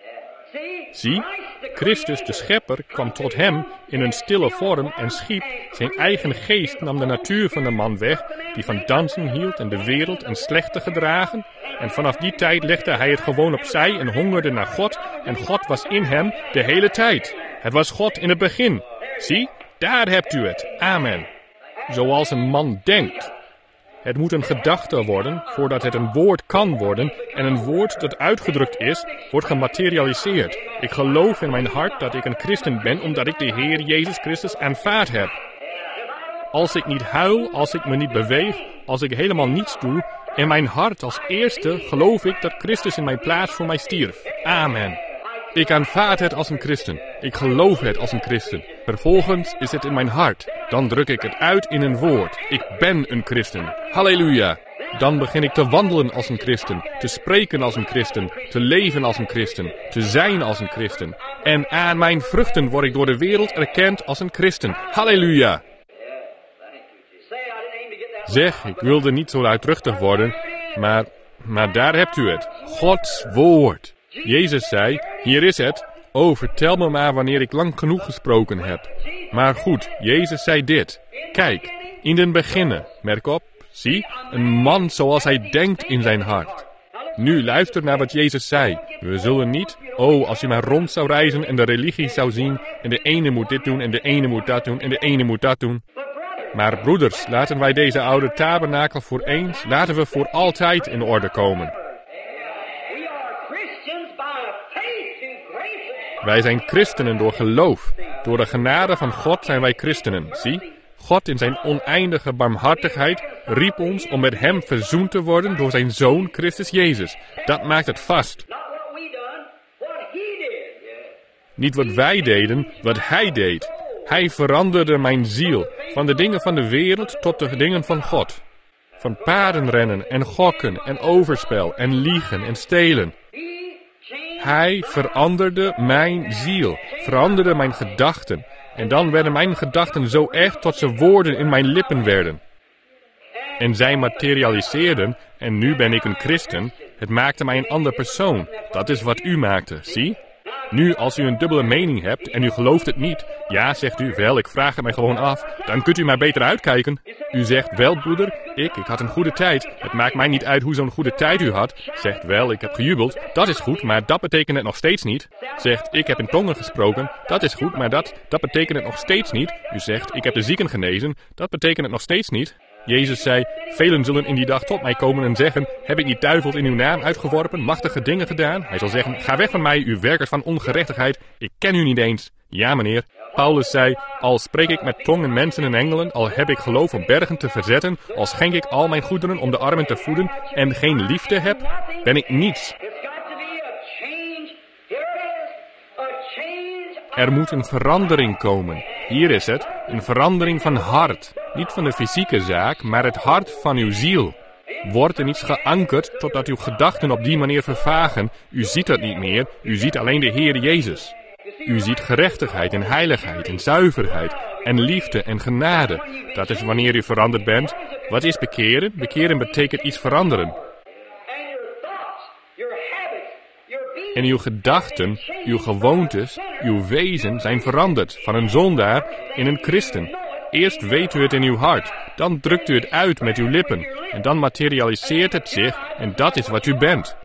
Zie, Christus de Schepper kwam tot hem in een stille vorm en schiep, zijn eigen geest nam de natuur van de man weg, die van dansen hield en de wereld en slechte gedragen. En vanaf die tijd legde hij het gewoon opzij en hongerde naar God, en God was in hem de hele tijd. Het was God in het begin. Zie, daar hebt u het. Amen. Zoals een man denkt. Het moet een gedachte worden, voordat het een woord kan worden, en een woord dat uitgedrukt is, wordt gematerialiseerd. Ik geloof in mijn hart dat ik een christen ben, omdat ik de Heer Jezus Christus aanvaard heb. Als ik niet huil, als ik me niet beweeg, als ik helemaal niets doe, in mijn hart als eerste geloof ik dat Christus in mijn plaats voor mij stierf. Amen. Ik aanvaard het als een christen. Ik geloof het als een christen. Vervolgens is het in mijn hart. Dan druk ik het uit in een woord. Ik ben een christen. Halleluja. Dan begin ik te wandelen als een christen. Te spreken als een christen. Te leven als een christen. Te zijn als een christen. En aan mijn vruchten word ik door de wereld erkend als een christen. Halleluja. Zeg, ik wilde niet zo luidruchtig worden, maar, maar daar hebt u het. Gods woord. Jezus zei, hier is het. Oh, vertel me maar wanneer ik lang genoeg gesproken heb. Maar goed, Jezus zei dit. Kijk, in den beginnen, merk op, zie, een man zoals hij denkt in zijn hart. Nu luister naar wat Jezus zei. We zullen niet, oh, als je maar rond zou reizen en de religie zou zien, en de ene moet dit doen, en de ene moet dat doen, en de ene moet dat doen. Maar broeders, laten wij deze oude tabernakel voor eens, laten we voor altijd in orde komen. Wij zijn christenen door geloof. Door de genade van God zijn wij christenen. Zie, God in zijn oneindige barmhartigheid riep ons om met hem verzoend te worden door zijn Zoon Christus Jezus. Dat maakt het vast. Niet wat wij deden, wat hij deed. Hij veranderde mijn ziel, van de dingen van de wereld tot de dingen van God. Van paardenrennen en gokken en overspel en liegen en stelen. Hij veranderde mijn ziel, veranderde mijn gedachten. En dan werden mijn gedachten zo erg tot ze woorden in mijn lippen werden. En zij materialiseerden, en nu ben ik een christen. Het maakte mij een ander persoon. Dat is wat u maakte, zie? Nu, als u een dubbele mening hebt en u gelooft het niet, ja, zegt u, wel, ik vraag het mij gewoon af, dan kunt u maar beter uitkijken. U zegt, wel, broeder, ik, ik had een goede tijd. Het maakt mij niet uit hoe zo'n goede tijd u had. Zegt, wel, ik heb gejubeld, dat is goed, maar dat betekent het nog steeds niet. Zegt, ik heb in tongen gesproken, dat is goed, maar dat, dat betekent het nog steeds niet. U zegt, ik heb de zieken genezen, dat betekent het nog steeds niet. Jezus zei, velen zullen in die dag tot mij komen en zeggen, heb ik niet duivels in uw naam uitgeworpen, machtige dingen gedaan? Hij zal zeggen, ga weg van mij, u werkers van ongerechtigheid, ik ken u niet eens. Ja, meneer. Paulus zei, al spreek ik met tongen, mensen en engelen, al heb ik geloof om bergen te verzetten, al schenk ik al mijn goederen om de armen te voeden en geen liefde heb, ben ik niets. Er moet een verandering komen. Hier is het, een verandering van hart. Niet van de fysieke zaak, maar het hart van uw ziel. Wordt er niets geankerd totdat uw gedachten op die manier vervagen. U ziet dat niet meer, u ziet alleen de Heer Jezus. U ziet gerechtigheid en heiligheid en zuiverheid en liefde en genade. Dat is wanneer u veranderd bent. Wat is bekeren? Bekeren betekent iets veranderen. En uw gedachten, uw gewoontes, uw wezen zijn veranderd van een zondaar in een christen. Eerst weet u het in uw hart, dan drukt u het uit met uw lippen en dan materialiseert het zich en dat is wat u bent.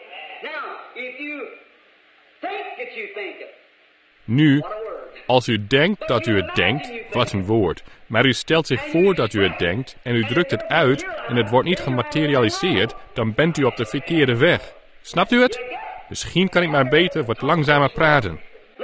Nu, als u denkt dat u het denkt, wat een woord, maar u stelt zich voor dat u het denkt en u drukt het uit en het wordt niet gematerialiseerd, dan bent u op de verkeerde weg. Snapt u het? Misschien kan ik maar beter wat langzamer praten.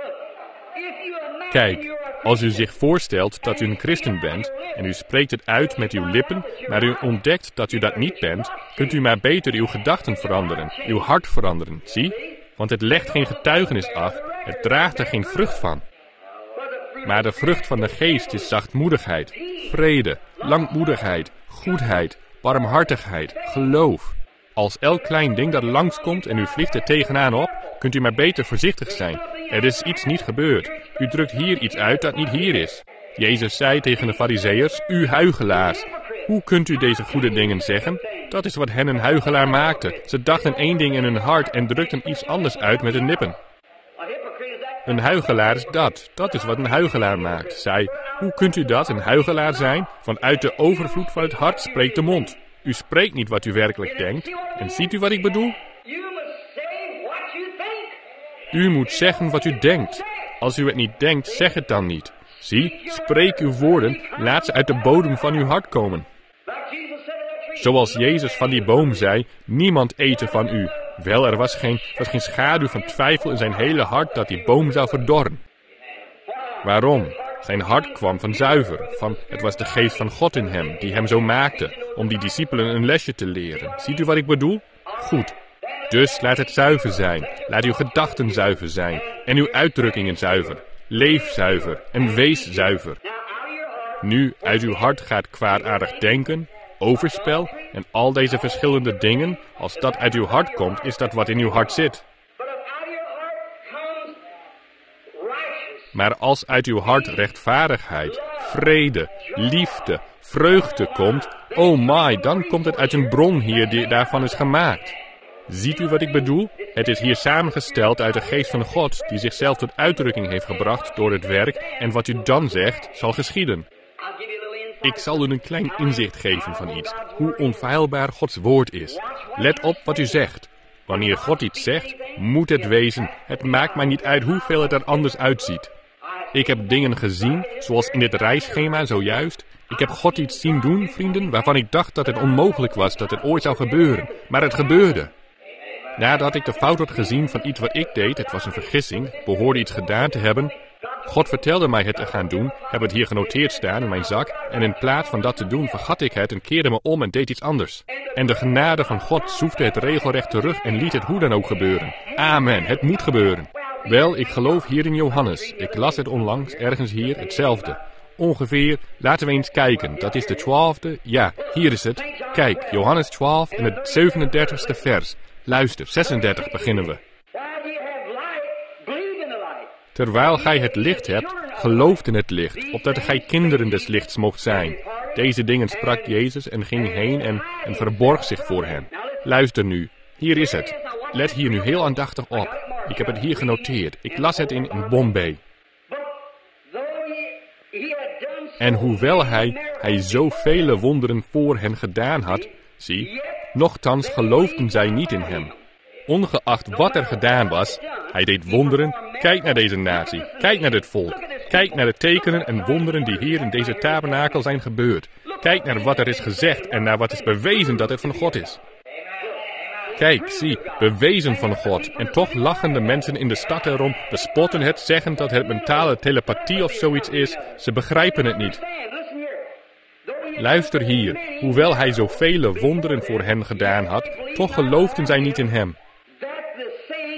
Kijk, als u zich voorstelt dat u een christen bent en u spreekt het uit met uw lippen, maar u ontdekt dat u dat niet bent, kunt u maar beter uw gedachten veranderen, uw hart veranderen, zie? Want het legt geen getuigenis af, het draagt er geen vrucht van. Maar de vrucht van de geest is zachtmoedigheid, vrede, langmoedigheid, goedheid, barmhartigheid, geloof. Als elk klein ding dat langskomt en u vliegt er tegenaan op, kunt u maar beter voorzichtig zijn. Er is iets niet gebeurd. U drukt hier iets uit dat niet hier is. Jezus zei tegen de farizeeërs, u huigelaars. Hoe kunt u deze goede dingen zeggen? Dat is wat hen een huigelaar maakte. Ze dachten één ding in hun hart en drukten iets anders uit met hun lippen. Een huigelaar is dat. Dat is wat een huigelaar maakt. Zij, hoe kunt u dat, een huigelaar zijn? Vanuit de overvloed van het hart spreekt de mond. U spreekt niet wat u werkelijk denkt. En ziet u wat ik bedoel? U moet zeggen wat u denkt. Als u het niet denkt, zeg het dan niet. Zie, spreek uw woorden, laat ze uit de bodem van uw hart komen. Zoals Jezus van die boom zei, niemand eten van u. Wel, er was geen, was geen schaduw van twijfel in zijn hele hart dat die boom zou verdorren. Waarom? Zijn hart kwam van zuiver, van het was de geest van God in hem, die hem zo maakte, om die discipelen een lesje te leren. Ziet u wat ik bedoel? Goed. Dus laat het zuiver zijn, laat uw gedachten zuiver zijn, en uw uitdrukkingen zuiver. Leef zuiver en wees zuiver. Nu uit uw hart gaat kwaadaardig denken, overspel en al deze verschillende dingen. Als dat uit uw hart komt, is dat wat in uw hart zit. Maar als uit uw hart rechtvaardigheid, vrede, liefde, vreugde komt, oh my, dan komt het uit een bron hier die daarvan is gemaakt. Ziet u wat ik bedoel? Het is hier samengesteld uit de geest van God, die zichzelf tot uitdrukking heeft gebracht door het werk, en wat u dan zegt, zal geschieden. Ik zal u een klein inzicht geven van iets, hoe onfeilbaar Gods woord is. Let op wat u zegt. Wanneer God iets zegt, moet het wezen. Het maakt mij niet uit hoeveel het er anders uitziet. Ik heb dingen gezien, zoals in dit reisschema zojuist. Ik heb God iets zien doen, vrienden, waarvan ik dacht dat het onmogelijk was dat het ooit zou gebeuren. Maar het gebeurde. Nadat ik de fout had gezien van iets wat ik deed, het was een vergissing, ik behoorde iets gedaan te hebben. God vertelde mij het te gaan doen, heb het hier genoteerd staan in mijn zak, en in plaats van dat te doen vergat ik het en keerde me om en deed iets anders. En de genade van God zoefde het regelrecht terug en liet het hoe dan ook gebeuren. Amen, het moet gebeuren. Wel, ik geloof hier in Johannes. Ik las het onlangs, ergens hier, hetzelfde. Ongeveer, laten we eens kijken, dat is de twaalfde, ja, hier is het. Kijk, Johannes twaalf en het zevenendertigste vers. Luister, zesendertig beginnen we. Terwijl gij het licht hebt, gelooft in het licht, opdat gij kinderen des lichts mocht zijn. Deze dingen sprak Jezus en ging heen en, en verborg zich voor hen. Luister nu, hier is het. Let hier nu heel aandachtig op. Ik heb het hier genoteerd. Ik las het in, in Bombay. En hoewel hij, hij zoveel wonderen voor hen gedaan had, zie, nochtans geloofden zij niet in hem. Ongeacht wat er gedaan was, hij deed wonderen. Kijk naar deze natie, kijk naar dit volk. Kijk naar de tekenen en wonderen die hier in deze tabernakel zijn gebeurd. Kijk naar wat er is gezegd en naar wat is bewezen dat het van God is. Kijk, zie, bewezen van God. En toch lachen de mensen in de stad erom, bespotten het, zeggen dat het mentale telepathie of zoiets is. Ze begrijpen het niet. Luister hier, hoewel hij zoveel wonderen voor hen gedaan had, toch geloofden zij niet in hem.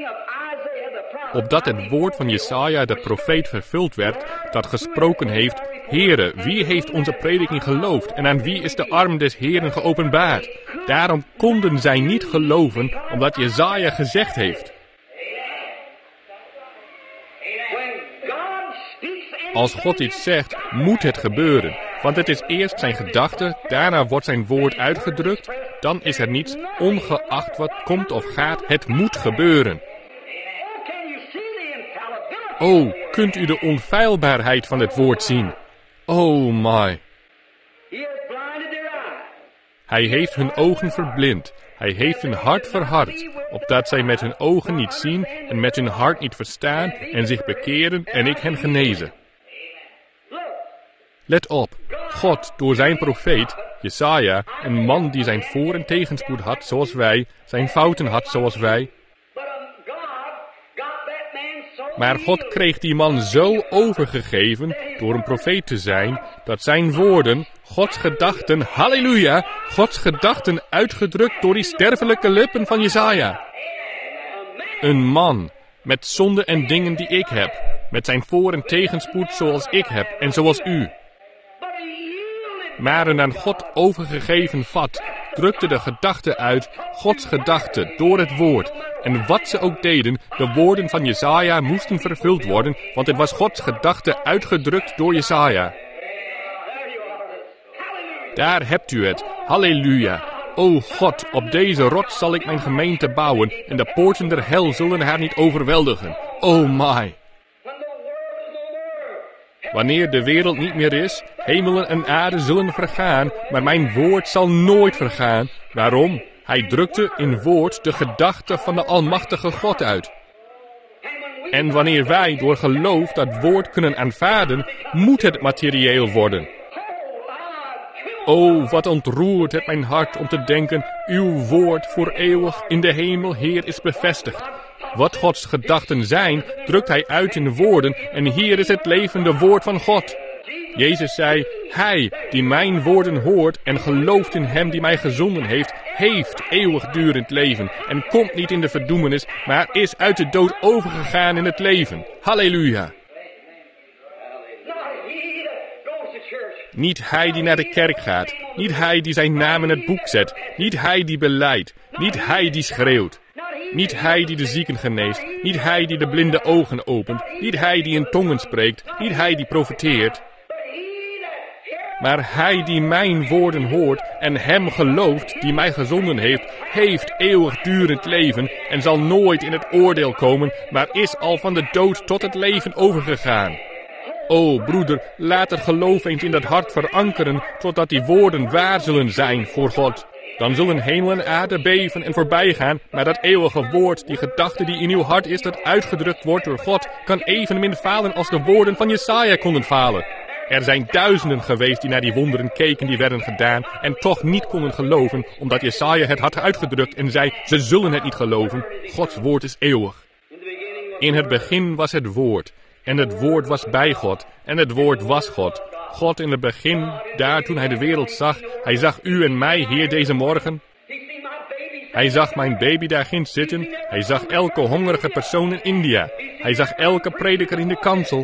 Opdat het woord van Jesaja de profeet vervuld werd, dat gesproken heeft, Heere, wie heeft onze prediking geloofd en aan wie is de arm des Heeren geopenbaard? Daarom konden zij niet geloven, omdat Jesaja gezegd heeft. Als God iets zegt, moet het gebeuren. Want het is eerst zijn gedachte, daarna wordt zijn woord uitgedrukt. Dan is er niets, ongeacht wat komt of gaat, het moet gebeuren. Oh, kunt u de onfeilbaarheid van het woord zien? Oh my. Hij heeft hun ogen verblind. Hij heeft hun hart verhard, opdat zij met hun ogen niet zien en met hun hart niet verstaan en zich bekeren en ik hen genezen. Let op, God door zijn profeet, Jesaja, een man die zijn voor- en tegenspoed had zoals wij, zijn fouten had zoals wij. Maar God kreeg die man zo overgegeven door een profeet te zijn, dat zijn woorden, Gods gedachten, halleluja, Gods gedachten uitgedrukt door die sterfelijke lippen van Jesaja. Een man met zonde en dingen die ik heb, met zijn voor- en tegenspoed zoals ik heb en zoals u. Maar een aan God overgegeven vat drukte de gedachte uit, Gods gedachte, door het woord. En wat ze ook deden, de woorden van Jesaja moesten vervuld worden, want het was Gods gedachte uitgedrukt door Jesaja. Daar hebt u het, halleluja. O God, op deze rots zal ik mijn gemeente bouwen, en de poorten der hel zullen haar niet overweldigen. Oh my. Wanneer de wereld niet meer is, hemelen en aarde zullen vergaan, maar mijn woord zal nooit vergaan. Waarom? Hij drukte in woord de gedachte van de almachtige God uit. En wanneer wij door geloof dat woord kunnen aanvaarden, moet het materieel worden. O, wat ontroert het mijn hart om te denken, uw woord voor eeuwig in de hemel, Heer, is bevestigd. Wat Gods gedachten zijn, drukt hij uit in woorden en hier is het levende woord van God. Jezus zei, hij die mijn woorden hoort en gelooft in hem die mij gezonden heeft, heeft eeuwigdurend leven en komt niet in de verdoemenis, maar is uit de dood overgegaan in het leven. Halleluja. Niet hij die naar de kerk gaat, niet hij die zijn naam in het boek zet, niet hij die belijdt, niet hij die schreeuwt. Niet hij die de zieken geneest, niet hij die de blinde ogen opent, niet hij die in tongen spreekt, niet hij die profeteert. Maar hij die mijn woorden hoort en hem gelooft die mij gezonden heeft, heeft eeuwigdurend leven en zal nooit in het oordeel komen, maar is al van de dood tot het leven overgegaan. O broeder, laat het geloof eens in dat hart verankeren, totdat die woorden waar zullen zijn voor God. Dan zullen hemel en aarde beven en voorbijgaan, maar dat eeuwige woord, die gedachte die in uw hart is, dat uitgedrukt wordt door God, kan evenmin falen als de woorden van Jesaja konden falen. Er zijn duizenden geweest die naar die wonderen keken die werden gedaan en toch niet konden geloven, omdat Jesaja het had uitgedrukt en zei, ze zullen het niet geloven. Gods woord is eeuwig. In het begin was het woord, en het woord was bij God, en het woord was God. God in het begin, daar toen hij de wereld zag, hij zag u en mij hier deze morgen. Hij zag mijn baby daar ginds zitten, hij zag elke hongerige persoon in India. Hij zag elke prediker in de kansel.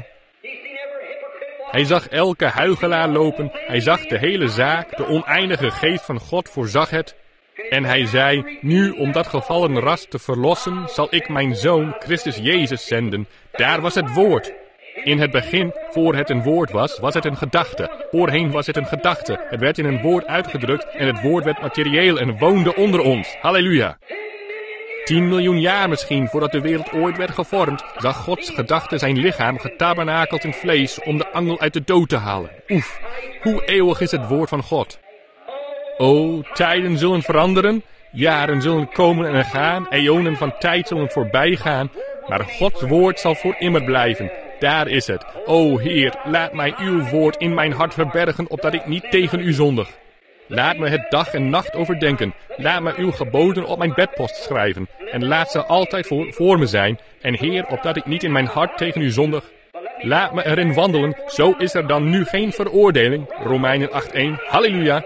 Hij zag elke huichelaar lopen, hij zag de hele zaak, de oneindige geest van God voorzag het. En hij zei, nu om dat gevallen ras te verlossen, zal ik mijn zoon Christus Jezus zenden. Daar was het woord. In het begin, voor het een woord was, was het een gedachte. Voorheen was het een gedachte. Het werd in een woord uitgedrukt en het woord werd materieel en woonde onder ons. Halleluja. Tien miljoen jaar misschien, voordat de wereld ooit werd gevormd, zag Gods gedachte zijn lichaam getabernakeld in vlees om de angel uit de dood te halen. Oef, hoe eeuwig is het woord van God. O, tijden zullen veranderen, jaren zullen komen en gaan, eonen van tijd zullen voorbij gaan, maar Gods woord zal voor immer blijven. Daar is het. O Heer, laat mij uw woord in mijn hart verbergen, opdat ik niet tegen u zondig. Laat me het dag en nacht overdenken. Laat me uw geboden op mijn bedpost schrijven. En laat ze altijd voor, voor me zijn. En Heer, opdat ik niet in mijn hart tegen u zondig. Laat me erin wandelen, zo is er dan nu geen veroordeling. Romeinen acht één. Halleluja.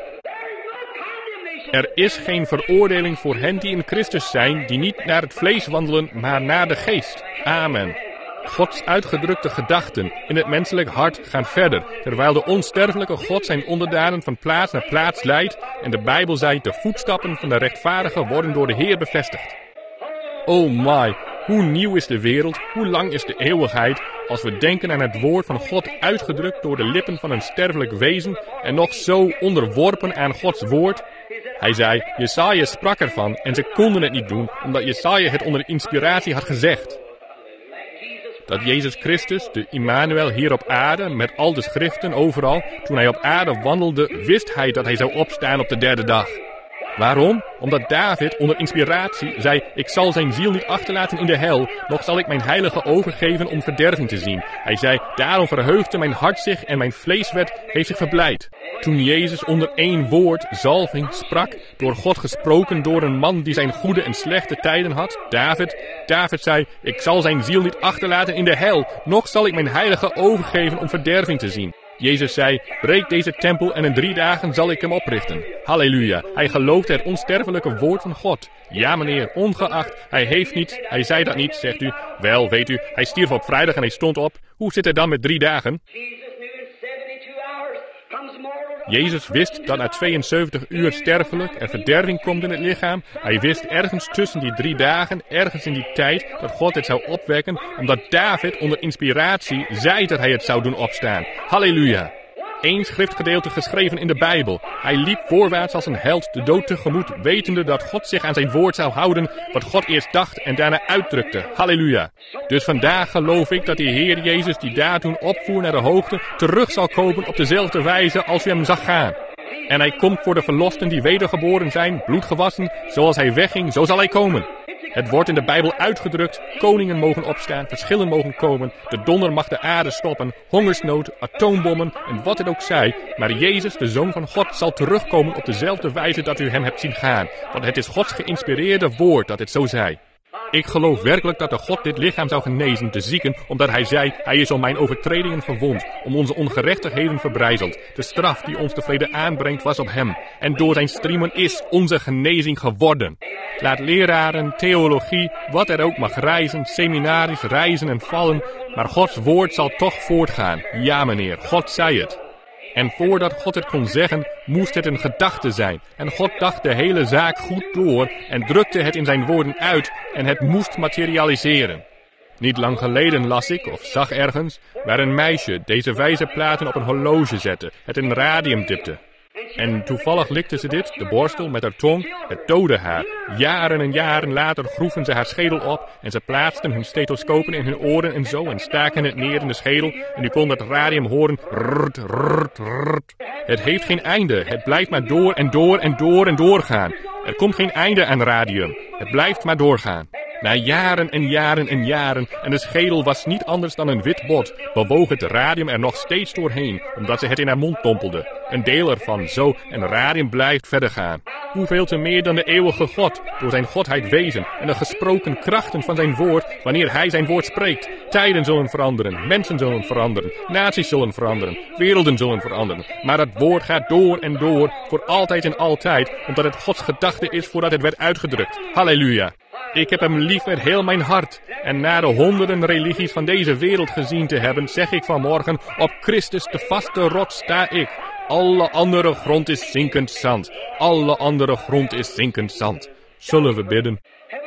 Er is geen veroordeling voor hen die in Christus zijn, die niet naar het vlees wandelen, maar naar de geest. Amen. Gods uitgedrukte gedachten in het menselijk hart gaan verder, terwijl de onsterfelijke God zijn onderdanen van plaats naar plaats leidt en de Bijbel zei, de voetstappen van de rechtvaardigen worden door de Heer bevestigd. Oh my, hoe nieuw is de wereld, hoe lang is de eeuwigheid, als we denken aan het woord van God uitgedrukt door de lippen van een sterfelijk wezen en nog zo onderworpen aan Gods woord. Hij zei, Jesaja sprak ervan en ze konden het niet doen, omdat Jesaja het onder inspiratie had gezegd. Dat Jezus Christus, de Immanuel hier op aarde, met al de schriften overal, toen hij op aarde wandelde, wist hij dat hij zou opstaan op de derde dag. Waarom? Omdat David onder inspiratie zei, ik zal zijn ziel niet achterlaten in de hel, nog zal ik mijn heilige overgeven om verderving te zien. Hij zei, daarom verheugde mijn hart zich en mijn vleeswet heeft zich verblijd. Toen Jezus onder één woord, zalving, sprak, door God gesproken door een man die zijn goede en slechte tijden had, David, David zei, ik zal zijn ziel niet achterlaten in de hel, nog zal ik mijn heilige overgeven om verderving te zien. Jezus zei, breek deze tempel en in drie dagen zal ik hem oprichten. Halleluja, hij geloofde het onsterfelijke woord van God. Ja meneer, ongeacht, hij heeft niet, hij zei dat niet, zegt u. Wel, weet u, hij stierf op vrijdag en hij stond op. Hoe zit het dan met drie dagen? Jezus wist dat na tweeënzeventig uur sterfelijk er verderving komt in het lichaam. Hij wist ergens tussen die drie dagen, ergens in die tijd, dat God het zou opwekken, omdat David onder inspiratie zei dat hij het zou doen opstaan. Halleluja! Eén schriftgedeelte geschreven in de Bijbel. Hij liep voorwaarts als een held de dood tegemoet, wetende dat God zich aan zijn woord zou houden, wat God eerst dacht en daarna uitdrukte. Halleluja. Dus vandaag geloof ik dat de Heer Jezus, die daar toen opvoer naar de hoogte, terug zal komen op dezelfde wijze als u hem zag gaan. En hij komt voor de verlosten die wedergeboren zijn, bloedgewassen, zoals hij wegging, zo zal hij komen. Het wordt in de Bijbel uitgedrukt, koningen mogen opstaan, verschillen mogen komen, de donder mag de aarde stoppen, hongersnood, atoombommen en wat het ook zij. Maar Jezus, de Zoon van God, zal terugkomen op dezelfde wijze dat u hem hebt zien gaan. Want het is Gods geïnspireerde woord dat het zo zei. Ik geloof werkelijk dat de God dit lichaam zou genezen, de zieken, omdat hij zei, hij is om mijn overtredingen verwond, om onze ongerechtigheden verbrijzeld. De straf die ons de vrede aanbrengt was op hem. En door zijn striemen is onze genezing geworden. Laat leraren, theologie, wat er ook mag reizen, seminaries, reizen en vallen, maar Gods woord zal toch voortgaan. Ja meneer, God zei het. En voordat God het kon zeggen, moest het een gedachte zijn. En God dacht de hele zaak goed door en drukte het in zijn woorden uit en het moest materialiseren. Niet lang geleden las ik, of zag ergens, waar een meisje deze wijze platen op een horloge zette, het in radium dipte. En toevallig likte ze dit, de borstel, met haar tong, het dode haar. Jaren en jaren later groeven ze haar schedel op en ze plaatsten hun stethoscopen in hun oren en zo en staken het neer in de schedel en u kon dat radium horen. Rrrt, rrrt, rrrt. Het heeft geen einde, het blijft maar door en door en door en doorgaan. Er komt geen einde aan radium, het blijft maar doorgaan. Na jaren en jaren en jaren, en de schedel was niet anders dan een wit bot, bewoog het radium er nog steeds doorheen, omdat ze het in haar mond dompelde. Een deel ervan, zo, en radium blijft verder gaan. Hoeveel te meer dan de eeuwige God, door zijn godheid wezen, en de gesproken krachten van zijn woord, wanneer hij zijn woord spreekt. Tijden zullen veranderen, mensen zullen veranderen, naties zullen veranderen, werelden zullen veranderen. Maar het woord gaat door en door, voor altijd en altijd, omdat het Gods gedachte is voordat het werd uitgedrukt. Halleluja! Ik heb hem lief met heel mijn hart. En na de honderden religies van deze wereld gezien te hebben, zeg ik vanmorgen, op Christus de vaste rots sta ik. Alle andere grond is zinkend zand. Alle andere grond is zinkend zand. Zullen we bidden?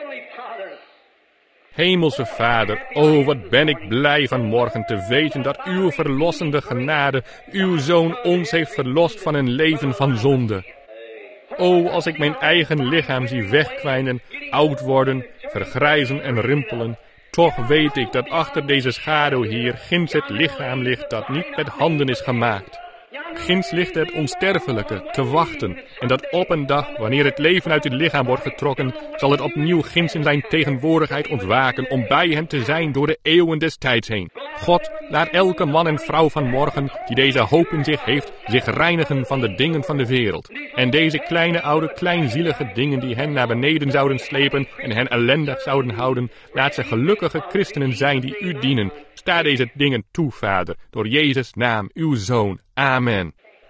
Hemelse Vader, o wat ben ik blij vanmorgen te weten dat uw verlossende genade, uw Zoon ons heeft verlost van een leven van zonde. O, als ik mijn eigen lichaam zie wegkwijnen, oud worden, vergrijzen en rimpelen, toch weet ik dat achter deze schaduw hier ginds het lichaam ligt dat niet met handen is gemaakt. Ginds ligt het onsterfelijke te wachten en dat op een dag, wanneer het leven uit het lichaam wordt getrokken, zal het opnieuw ginds in zijn tegenwoordigheid ontwaken om bij hem te zijn door de eeuwen des tijds heen. God, laat elke man en vrouw van morgen die deze hoop in zich heeft, zich reinigen van de dingen van de wereld. En deze kleine oude kleinzielige dingen die hen naar beneden zouden slepen en hen ellendig zouden houden, laat ze gelukkige christenen zijn die u dienen. Sta deze dingen toe, Vader, door Jezus' naam, uw Zoon. Amen.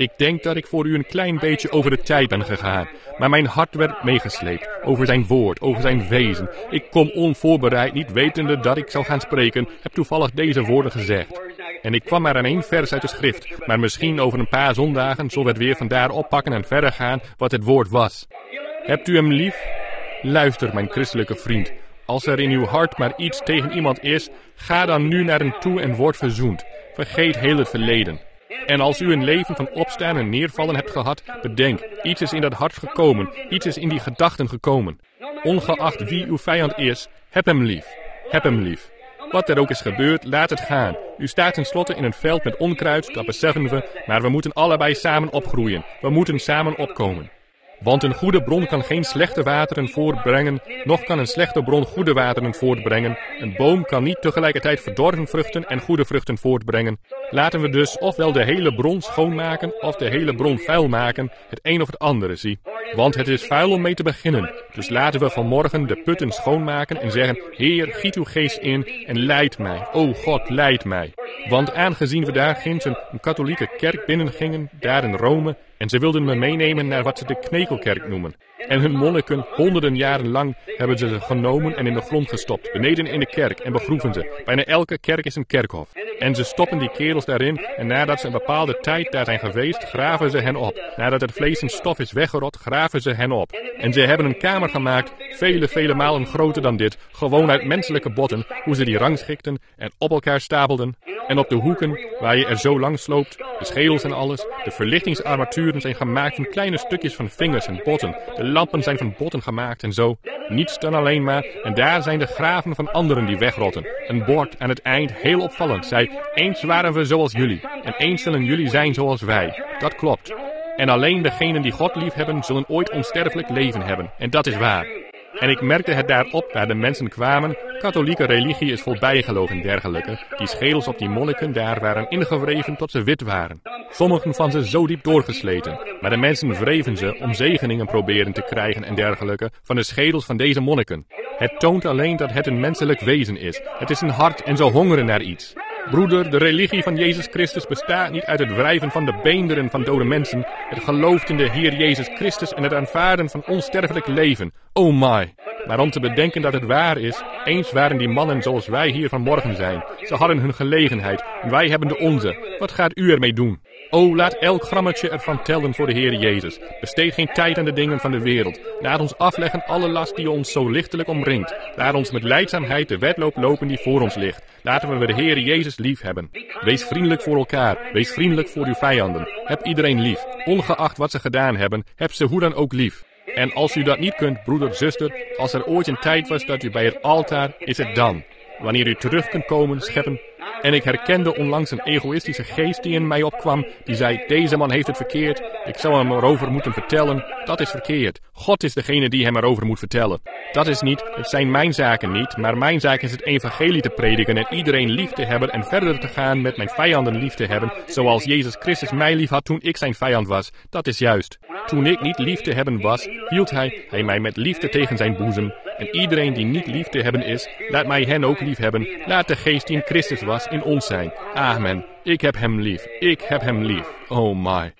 Ik denk dat ik voor u een klein beetje over de tijd ben gegaan. Maar mijn hart werd meegesleept over zijn woord, over zijn wezen. Ik kom onvoorbereid, niet wetende dat ik zou gaan spreken, heb toevallig deze woorden gezegd. En ik kwam maar aan één vers uit de schrift, maar misschien over een paar zondagen zullen we het weer vandaar oppakken en verder gaan wat het woord was. Hebt u hem lief? Luister, mijn christelijke vriend. Als er in uw hart maar iets tegen iemand is, ga dan nu naar hem toe en word verzoend. Vergeet heel het verleden. En als u een leven van opstaan en neervallen hebt gehad, bedenk, iets is in dat hart gekomen, iets is in die gedachten gekomen. Ongeacht wie uw vijand is, heb hem lief. Heb hem lief. Wat er ook is gebeurd, laat het gaan. U staat tenslotte in een veld met onkruid, dat beseffen we, maar we moeten allebei samen opgroeien. We moeten samen opkomen. Want een goede bron kan geen slechte wateren voortbrengen, noch kan een slechte bron goede wateren voortbrengen. Een boom kan niet tegelijkertijd verdorven vruchten en goede vruchten voortbrengen. Laten we dus ofwel de hele bron schoonmaken, of de hele bron vuil maken, het een of het andere, zie. Want het is vuil om mee te beginnen. Dus laten we vanmorgen de putten schoonmaken en zeggen, Heer, giet uw geest in en leid mij. O God, leid mij. Want aangezien we daar ginds een, een katholieke kerk binnengingen, daar in Rome, en ze wilden me meenemen naar wat ze de Knekelkerk noemen. En hun monniken, honderden jaren lang, hebben ze ze genomen en in de grond gestopt, beneden in de kerk, en begroeven ze. Bijna elke kerk is een kerkhof. En ze stoppen die kerels daarin, en nadat ze een bepaalde tijd daar zijn geweest, graven ze hen op. Nadat het vlees en stof is weggerot, graven ze hen op. En ze hebben een kamer gemaakt, vele, vele malen groter dan dit, gewoon uit menselijke botten, hoe ze die rangschikten en op elkaar stapelden. En op de hoeken, waar je er zo langs loopt, de schedels en alles, de verlichtingsarmaturen zijn gemaakt van kleine stukjes van vingers en botten. De lampen zijn van botten gemaakt en zo. Niets dan alleen maar, en daar zijn de graven van anderen die wegrotten. Een bord aan het eind, heel opvallend, zei, eens waren we zoals jullie, en eens zullen jullie zijn zoals wij. Dat klopt. En alleen degenen die God lief hebben, zullen ooit onsterfelijk leven hebben. En dat is waar. En ik merkte het daarop, waar de mensen kwamen, katholieke religie is vol bijgeloof en dergelijke. Die schedels op die monniken daar waren ingewreven tot ze wit waren. Sommigen van ze zo diep doorgesleten. Maar de mensen wreven ze om zegeningen proberen te krijgen en dergelijke van de schedels van deze monniken. Het toont alleen dat het een menselijk wezen is. Het is een hart en ze hongeren naar iets. Broeder, de religie van Jezus Christus bestaat niet uit het wrijven van de beenderen van dode mensen. Het gelooft in de Heer Jezus Christus en het aanvaarden van onsterfelijk leven. Oh my. Maar om te bedenken dat het waar is, eens waren die mannen zoals wij hier vanmorgen zijn. Ze hadden hun gelegenheid en wij hebben de onze. Wat gaat u ermee doen? O, laat elk grammetje ervan tellen voor de Heer Jezus. Besteed geen tijd aan de dingen van de wereld. Laat ons afleggen alle last die ons zo lichtelijk omringt. Laat ons met lijdzaamheid de wedloop lopen die voor ons ligt. Laten we de Heer Jezus lief hebben. Wees vriendelijk voor elkaar. Wees vriendelijk voor uw vijanden. Heb iedereen lief. Ongeacht wat ze gedaan hebben, heb ze hoe dan ook lief. En als u dat niet kunt, broeder, zuster, als er ooit een tijd was dat u bij het altaar, is het dan. Wanneer u terug kunt komen, scheppen. En ik herkende onlangs een egoïstische geest die in mij opkwam, die zei, deze man heeft het verkeerd, ik zou hem erover moeten vertellen. Dat is verkeerd. God is degene die hem erover moet vertellen. Dat is niet, het zijn mijn zaken niet, maar mijn zaak is het evangelie te prediken en iedereen lief te hebben en verder te gaan met mijn vijanden lief te hebben, zoals Jezus Christus mij lief had toen ik zijn vijand was. Dat is juist. Toen ik niet lief te hebben was, hield hij, hij mij met liefde tegen zijn boezem. En iedereen die niet lief te hebben is, laat mij hen ook lief hebben. Laat de geest die in Christus was in ons zijn. Amen. Ik heb hem lief. Ik heb hem lief. Oh my.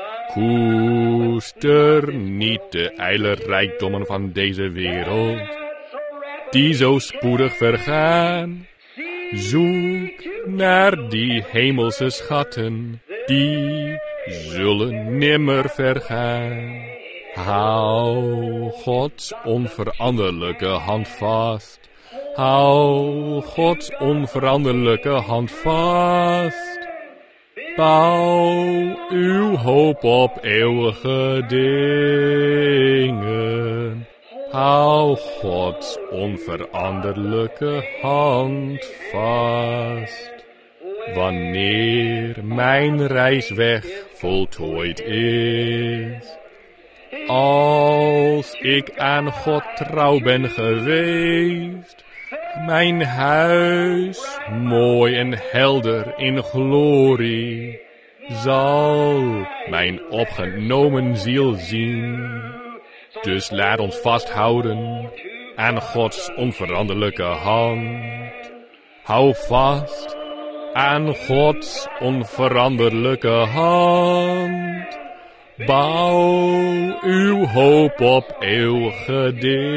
Koester niet de ijle rijkdommen van deze wereld, die zo spoedig vergaan. Zoek naar die hemelse schatten, die zullen nimmer vergaan. Hou Gods onveranderlijke hand vast. Hou Gods onveranderlijke hand vast. Bouw uw hoop op eeuwige dingen. Hou Gods onveranderlijke hand vast. Wanneer mijn reisweg voltooid is, als ik aan God trouw ben geweest, mijn huis, mooi en helder in glorie, zal mijn opgenomen ziel zien. Dus laat ons vasthouden aan Gods onveranderlijke hand. Hou vast aan Gods onveranderlijke hand. Bouw uw hoop op eeuwige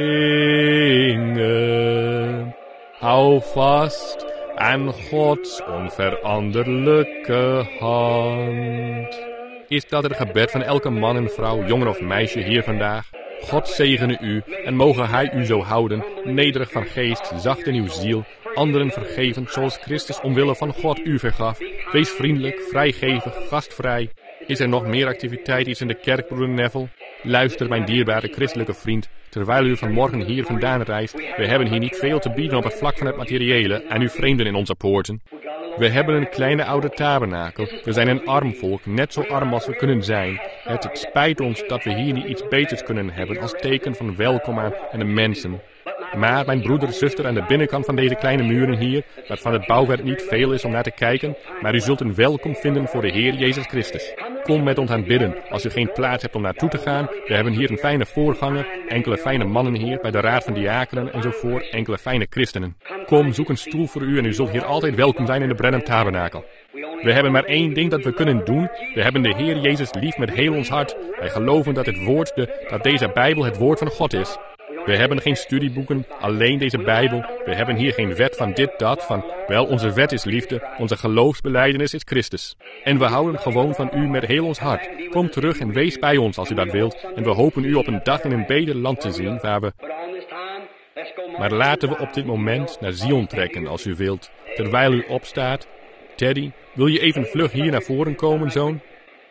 dingen. Hou vast aan Gods onveranderlijke hand. Is dat het gebed van elke man en vrouw, jongen of meisje hier vandaag? God zegene u en mogen hij u zo houden, nederig van geest, zacht in uw ziel, anderen vergevend zoals Christus omwille van God u vergaf. Wees vriendelijk, vrijgevig, gastvrij. Is er nog meer activiteit iets in de kerk, broeder Neville? Luister, mijn dierbare christelijke vriend, terwijl u vanmorgen hier vandaan reist. We hebben hier niet veel te bieden op het vlak van het materiële en u vreemden in onze poorten. We hebben een kleine oude tabernakel. We zijn een arm volk, net zo arm als we kunnen zijn. Het spijt ons dat we hier niet iets beters kunnen hebben als teken van welkom aan de mensen. Maar mijn broeder, zuster, aan de binnenkant van deze kleine muren hier, waarvan het bouwwerk niet veel is om naar te kijken, maar u zult een welkom vinden voor de Heer Jezus Christus. Kom met ons aan bidden, als u geen plaats hebt om naartoe te gaan. We hebben hier een fijne voorganger, enkele fijne mannen hier bij de Raad van Diakenen enzovoort, enkele fijne christenen. Kom, zoek een stoel voor u en u zult hier altijd welkom zijn in de Brenham Tabernakel. We hebben maar één ding dat we kunnen doen. We hebben de Heer Jezus lief met heel ons hart. Wij geloven dat het woord, de, dat deze Bijbel het woord van God is. We hebben geen studieboeken, alleen deze Bijbel. We hebben hier geen wet van dit, dat, van... Wel, onze wet is liefde, onze geloofsbelijdenis is Christus. En we houden gewoon van u met heel ons hart. Kom terug en wees bij ons als u dat wilt. En we hopen u op een dag in een beter land te zien, waar we... Maar laten we op dit moment naar Zion trekken, als u wilt. Terwijl u opstaat. Teddy, wil je even vlug hier naar voren komen, zoon?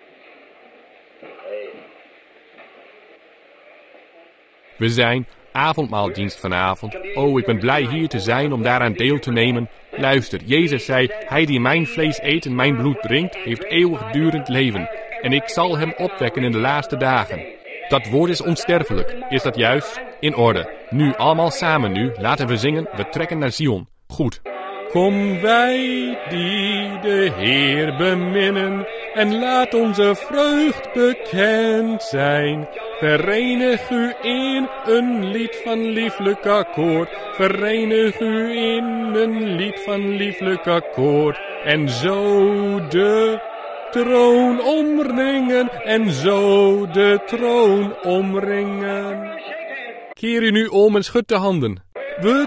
We zijn... avondmaaldienst vanavond. Oh, ik ben blij hier te zijn om daaraan deel te nemen. Luister, Jezus zei, hij die mijn vlees eet en mijn bloed drinkt, heeft eeuwigdurend leven. En ik zal hem opwekken in de laatste dagen. Dat woord is onsterfelijk. Is dat juist? In orde. Nu, allemaal samen nu. Laten we zingen. We trekken naar Zion. Goed. Kom wij die de Heer beminnen, en laat onze vreugd bekend zijn. Verenig u in een lied van lieflijk akkoord. Verenig u in een lied van lieflijk akkoord. En zo de troon omringen, en zo de troon omringen. Keer u nu om en schud de handen. We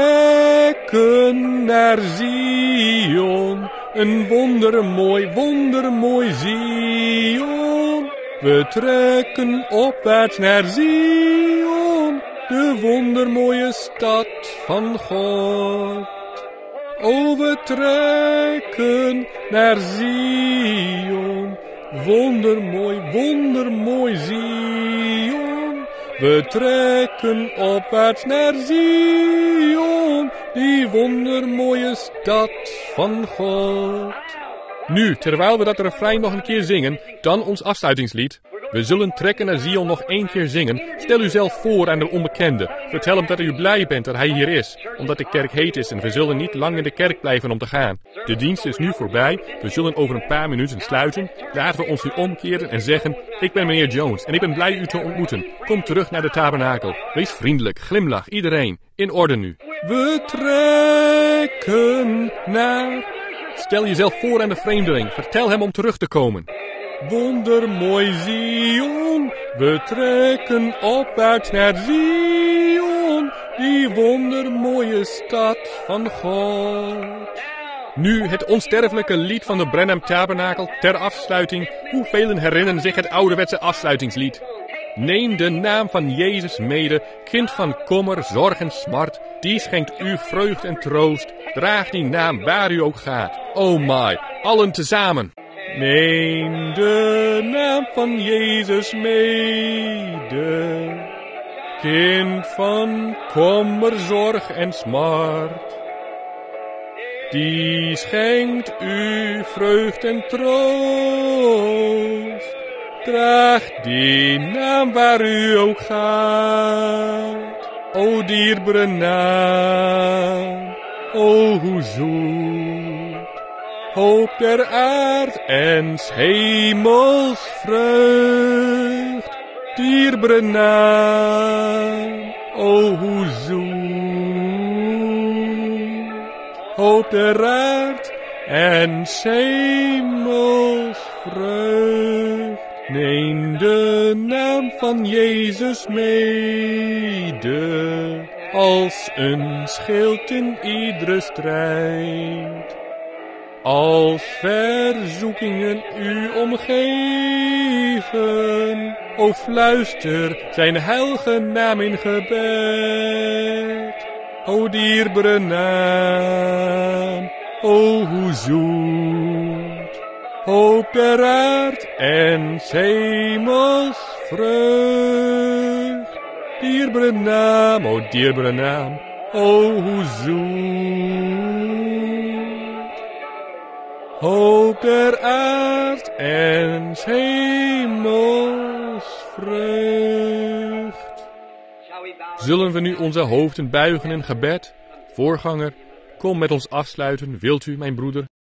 trekken naar Zion, een wondermooi, wondermooi Zion. We trekken opwaarts naar Zion, de wondermooie stad van God. O, we trekken naar Zion, wondermooi, wondermooi Zion. We trekken opwaarts naar Zion, die wondermooie stad van God. Nu, terwijl we dat refrein nog een keer zingen, dan ons afsluitingslied. We zullen trekken naar Zion nog één keer zingen. Stel u zelf voor aan de onbekende. Vertel hem dat u blij bent dat hij hier is, omdat de kerk heet is en we zullen niet lang in de kerk blijven om te gaan. De dienst is nu voorbij. We zullen over een paar minuten sluiten. Laten we ons nu omkeren en zeggen, ik ben meneer Jones en ik ben blij u te ontmoeten. Kom terug naar de tabernakel. Wees vriendelijk, glimlach, iedereen. In orde nu. We trekken naar... Stel jezelf voor aan de vreemdeling. Vertel hem om terug te komen. Wondermooi Zion, we trekken opwaarts naar Zion, die wondermooie stad van God. Nu het onsterfelijke lied van de Brenham Tabernakel ter afsluiting. Hoevelen herinneren zich het ouderwetse afsluitingslied? Neem de naam van Jezus mede, kind van kommer, zorg en smart. Die schenkt u vreugd en troost. Draag die naam waar u ook gaat. Oh my, allen tezamen. Neem de naam van Jezus mede, kind van kommer, zorg en smart. Die schenkt u vreugd en troost. Draag die naam waar u ook gaat. O dierbare naam, o hoe zoet. Hoop der aard en 's hemels vreugd. Dierbare naam, o hoe zoet. Hoop der aard en hemelsvreugd. Neem de naam van Jezus mede, als een schild in iedere strijd. Als verzoekingen u omgeven, o fluister zijn heilige naam in gebed. O dierbare naam, o hoe zoet, hoop der aard en 's hemels vreugd. Dierbare naam, o dierbare naam, o hoe zoet, hoop der aard en 's hemels vreugd. Zullen we nu onze hoofden buigen in gebed? Voorganger, kom met ons afsluiten, wilt u, mijn broeder?